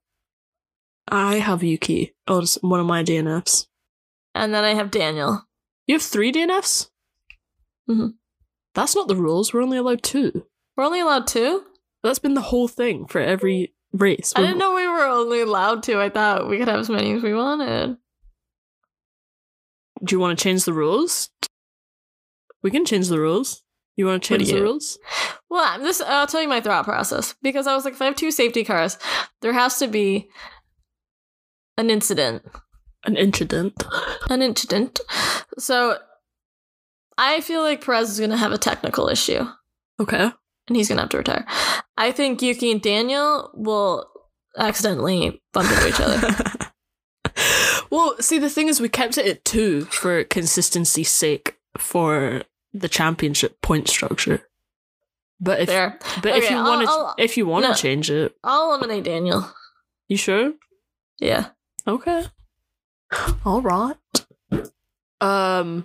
I have Yuki. Oh, it's one of my D N Fs. And then I have Daniel. You have three D N Fs? Mhm. That's not the rules. We're only allowed two. We're only allowed two? That's been the whole thing for every race. I didn't know we were only allowed two. I thought we could have as many as we wanted. Do you want to change the rules? We can change the rules. You want to What do change the you- rules? Well, I'm this I'll tell you my thought process. Because I was like, if I have two safety cars, there has to be an incident. An incident. An incident. So I feel like Perez is going to have a technical issue. Okay. And he's going to have to retire. I think Yuki and Daniel will accidentally bump into each other. Well, see, the thing is, we kept it at two for consistency's sake for the championship point structure. But if There. but if Okay, you I'll- want to I'll- if you want to no. change it, I'll eliminate Daniel. you sure? Yeah. Okay. All right. Um,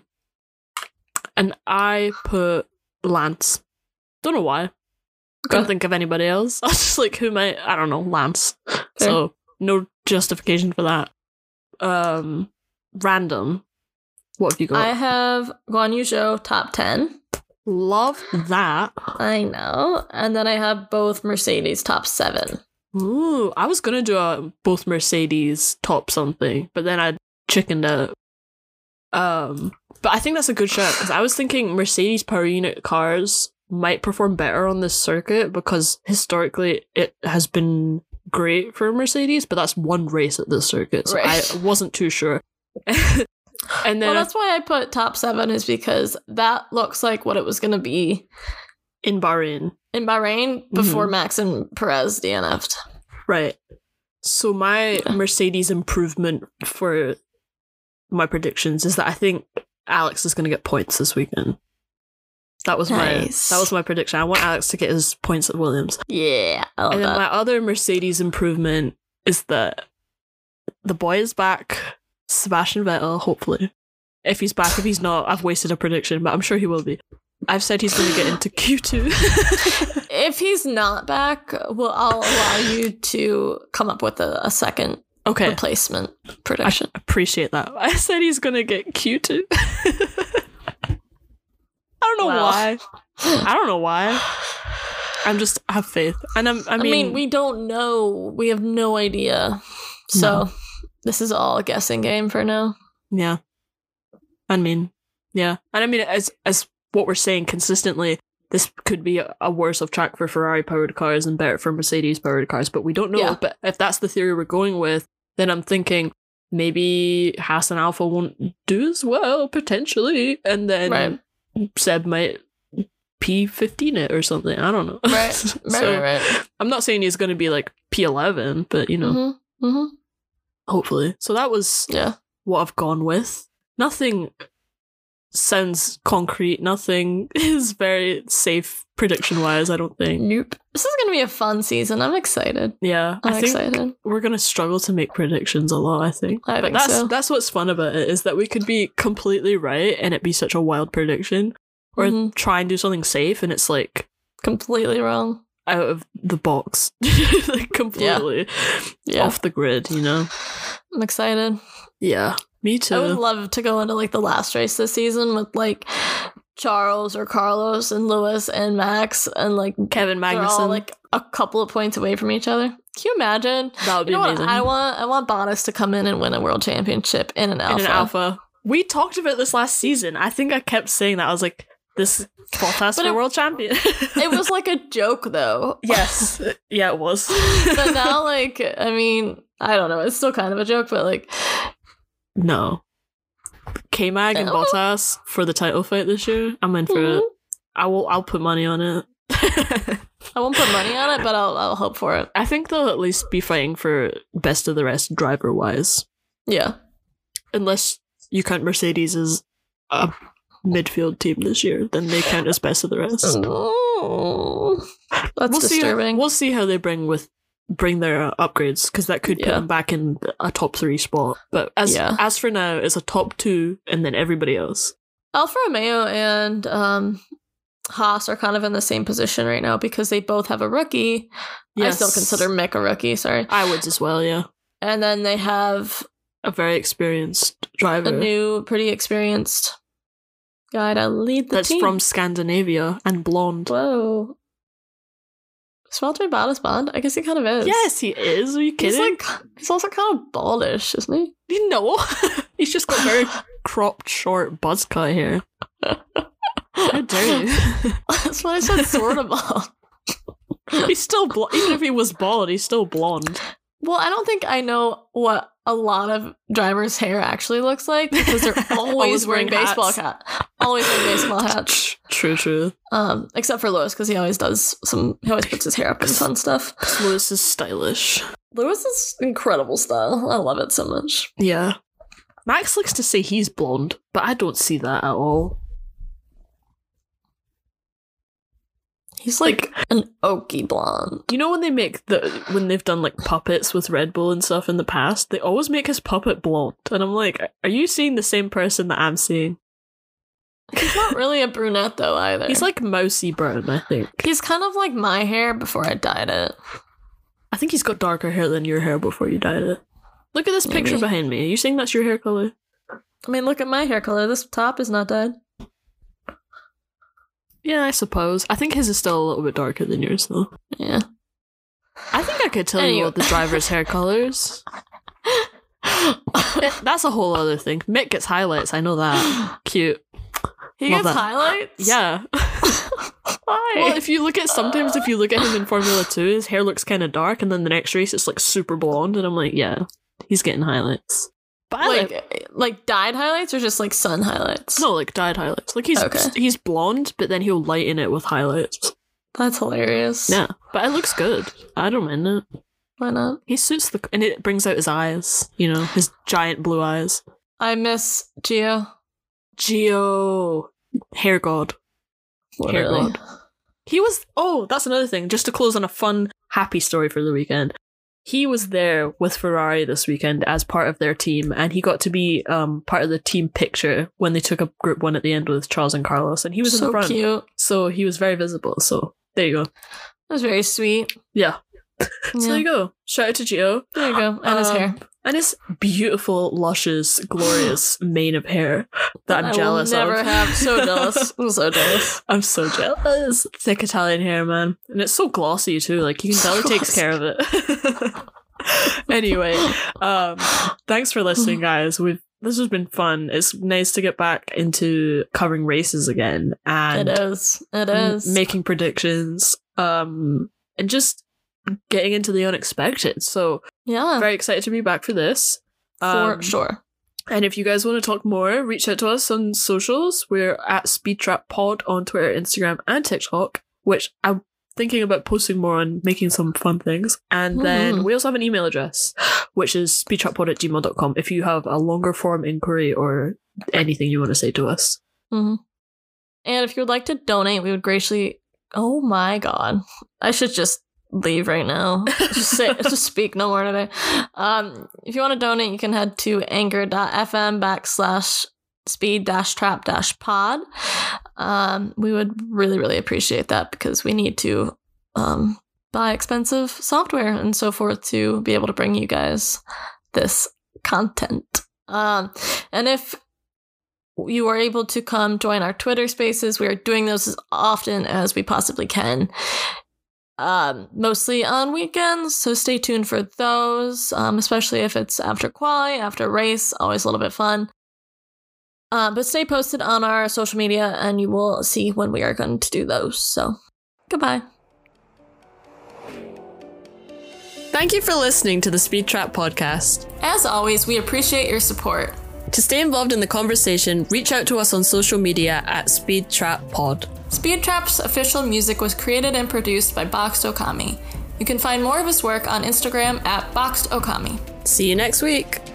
and I put Lance. Don't know why. Couldn't Okay. think of anybody else. I was just like, who might? I don't know. Lance. So no justification for that. Um, random. What have you got? I have Guan Yu Zhou top ten. Love that. I know. And then I have both Mercedes top seven. Ooh, I was gonna do a both Mercedes top something, but then I chickened out. Um, but I think that's a good shot because I was thinking Mercedes per unit cars might perform better on this circuit because historically it has been great for Mercedes, but that's one race at this circuit, so Right. I wasn't too sure. And then Well, I- that's why I put top seven is because that looks like what it was going to be in Bahrain, in Bahrain before Mhm. Max and Perez D N F'd. right? So my Yeah. Mercedes improvement for my predictions is that I think Alex is going to get points this weekend. That was Nice. my that was my prediction. I want Alex to get his points at Williams. Yeah, I love And then that. my other Mercedes improvement is that the boy is back, Sebastian Vettel, hopefully. If he's back, if he's not, I've wasted a prediction, but I'm sure he will be. I've said he's going to get into Q two. If he's not back, well, I'll allow you to come up with a, a second Okay, replacement I prediction. appreciate that. I said he's going to get Q two. I don't know Wow. why. I don't know why. I'm just I have faith. And I'm, I I mean, mean, we don't know. We have no idea. So this is all a guessing game for now. yeah. I mean, yeah. And I mean, as as what we're saying consistently, this could be a, a worse of track for Ferrari powered cars and better for Mercedes powered cars, but we don't know. Yeah. But if that's the theory we're going with, then I'm thinking maybe Haas and Alpha won't do as well, potentially. And then Right. Seb might P fifteen it or something. I don't know. Right. So, Right, right, right. I'm not saying he's going to be like P eleven, but you know, Mm-hmm. Mm-hmm. hopefully. So that was Yeah. what I've gone with. Nothing sounds concrete. Nothing is very safe prediction wise, I don't think. Nope. This is going to be a fun season. I'm excited. Yeah, I'm I think excited. we're going to struggle to make predictions a lot, I think. I but think that's so. that's what's fun about it is that we could be completely right and it be such a wild prediction or Mhm. try and do something safe and it's like Completely wrong. out of the box. Like completely Yeah. off the grid, you know? I'm excited. Yeah, me I would too. love to go into like the last race this season with like Charles or Carlos and Lewis and Max and like Kevin they're Magnussen. all like a couple of points away from each other. Can you imagine? That would be you know amazing. What? I want I want Bottas to come in and win a world championship in an alpha. In an alpha. We talked about this last season. I think I kept saying that. I was like, this Bottas for it, world champion. It was like a joke though. Yes. Yeah, it was. But now, like, I mean, I don't know. It's still kind of a joke, but like, no. K-Mag and Oh. Bottas for the title fight this year. I'm in for Mhm. it. I will. I'll put money on it. I won't put money on it, but I'll I'll hope for it. I think they'll at least be fighting for best of the rest driver wise, Yeah. unless you count Mercedes as a midfield team this year. Then they count as best of the rest. Oh, that's we'll disturbing. See, we'll see how they bring with bring their uh, upgrades because that could put Yeah. them back in a top three spot. But as Yeah. as for now, it's a top two and then everybody else. Alfa Romeo and um, Haas are kind of in the same position right now because they both have a rookie. Yes. I still consider Mick a rookie, sorry. I would as well, yeah. And then they have A very experienced driver. a new, pretty experienced guy to lead the That's team. from Scandinavia and blonde. Whoa. Is Valtteri Bottas blonde? I guess he kind of is. Yes, he is. Are you He's kidding? like, he's also kind of baldish, isn't he? You know, he's just got very cropped, short buzz cut hair. How dare you? That's why I said sort of bald. He's still blonde. Even if he was bald, he's still blonde. Well, I don't think I know what a lot of drivers' hair actually looks like because they're always, Always wearing wearing baseball hats. hats. Always wearing baseball hats. True, true. Um, except for Lewis because he always does some. He always puts his hair up in fun stuff. Lewis is stylish. Lewis is incredible style. I love it so much. Yeah. Max likes to say he's blonde, but I don't see that at all. He's like, an oaky blonde. You know when they make the when they've done like puppets with Red Bull and stuff in the past, they always make his puppet blonde, and I'm like, are you seeing the same person that I'm seeing? He's not really a brunette though either. He's like mousy brown, I think. he's kind of like my hair before I dyed it. I think he's got darker hair than your hair before you dyed it. Look at this picture Maybe. behind me. Are you saying that's your hair color? I mean, look at my hair color. This top is not dyed. Yeah, I suppose. I think his is still a little bit darker than yours, though. Yeah. I think I could tell you Anyway. what the driver's hair colors. Eh, That's a whole other thing. Mick gets highlights. I know that. Cute. He Love gets that. highlights? Yeah. Why? Well, if you look at sometimes if you look at him in Formula Two, his hair looks kind of dark, and then the next race it's like super blonde, and I'm like, yeah, he's getting highlights. But I like, like, like dyed highlights or just like sun highlights? no, like dyed highlights. Like he's Okay. he's blonde, but then he'll lighten it with highlights. That's hilarious. Yeah, but it looks good. I don't mind it. Why not? He suits the and it brings out his eyes. You know, his giant blue eyes. I miss Gio. Gio, hair god. Hair Literally. god. He was. Oh, that's another thing. Just to close on a fun, happy story for the weekend. He was there with Ferrari this weekend as part of their team, and he got to be um, part of the team picture when they took up Group One at the end with Charles and Carlos, and he was in So the front, cute. so he was very visible. So there you go. That was very sweet. Yeah. So Yeah. there you go. Shout out to Gio. There you go. And his Um, hair. And his beautiful, luscious, glorious mane of hair that I'm I jealous will never of. have. So jealous. I'm so jealous. I'm so jealous. Thick Italian hair, man. And it's so glossy too. Like you can tell he takes care of it. Anyway, um, thanks for listening, guys. We've this has been fun. It's nice to get back into covering races again and It is. It m- is. making predictions. Um, and just getting into the unexpected. So yeah. very excited to be back for this. For Um, sure. And if you guys want to talk more, reach out to us on socials. We're at SpeedTrapPod on Twitter, Instagram, and TikTok, which I'm thinking about posting more on, making some fun things. And then Mhm. we also have an email address, which is speedtrappod at gmail dot com if you have a longer form inquiry or anything you want to say to us. hmm And if you would like to donate, we would graciously. Oh my god! I should just leave right now. Just say, just speak no more today. Um, if you want to donate, you can head to anchor.fm backslash speed dash trap dash pod. Um, we would really, really appreciate that because we need to um buy expensive software and so forth to be able to bring you guys this content. Um, and if you are able to come join our Twitter spaces. We are doing those as often as we possibly can. Um, mostly on weekends, so stay tuned for those, um, especially if it's after quali, after race, always a little bit fun. Uh, but stay posted on our social media and you will see when we are going to do those. So, goodbye. Thank you for listening to the Speed Trap podcast. As always, we appreciate your support. To stay involved in the conversation, reach out to us on social media at Speed Trap Pod. Speed Trap's official music was created and produced by Boxed Okami. You can find more of his work on Instagram at Boxed Okami. See you next week.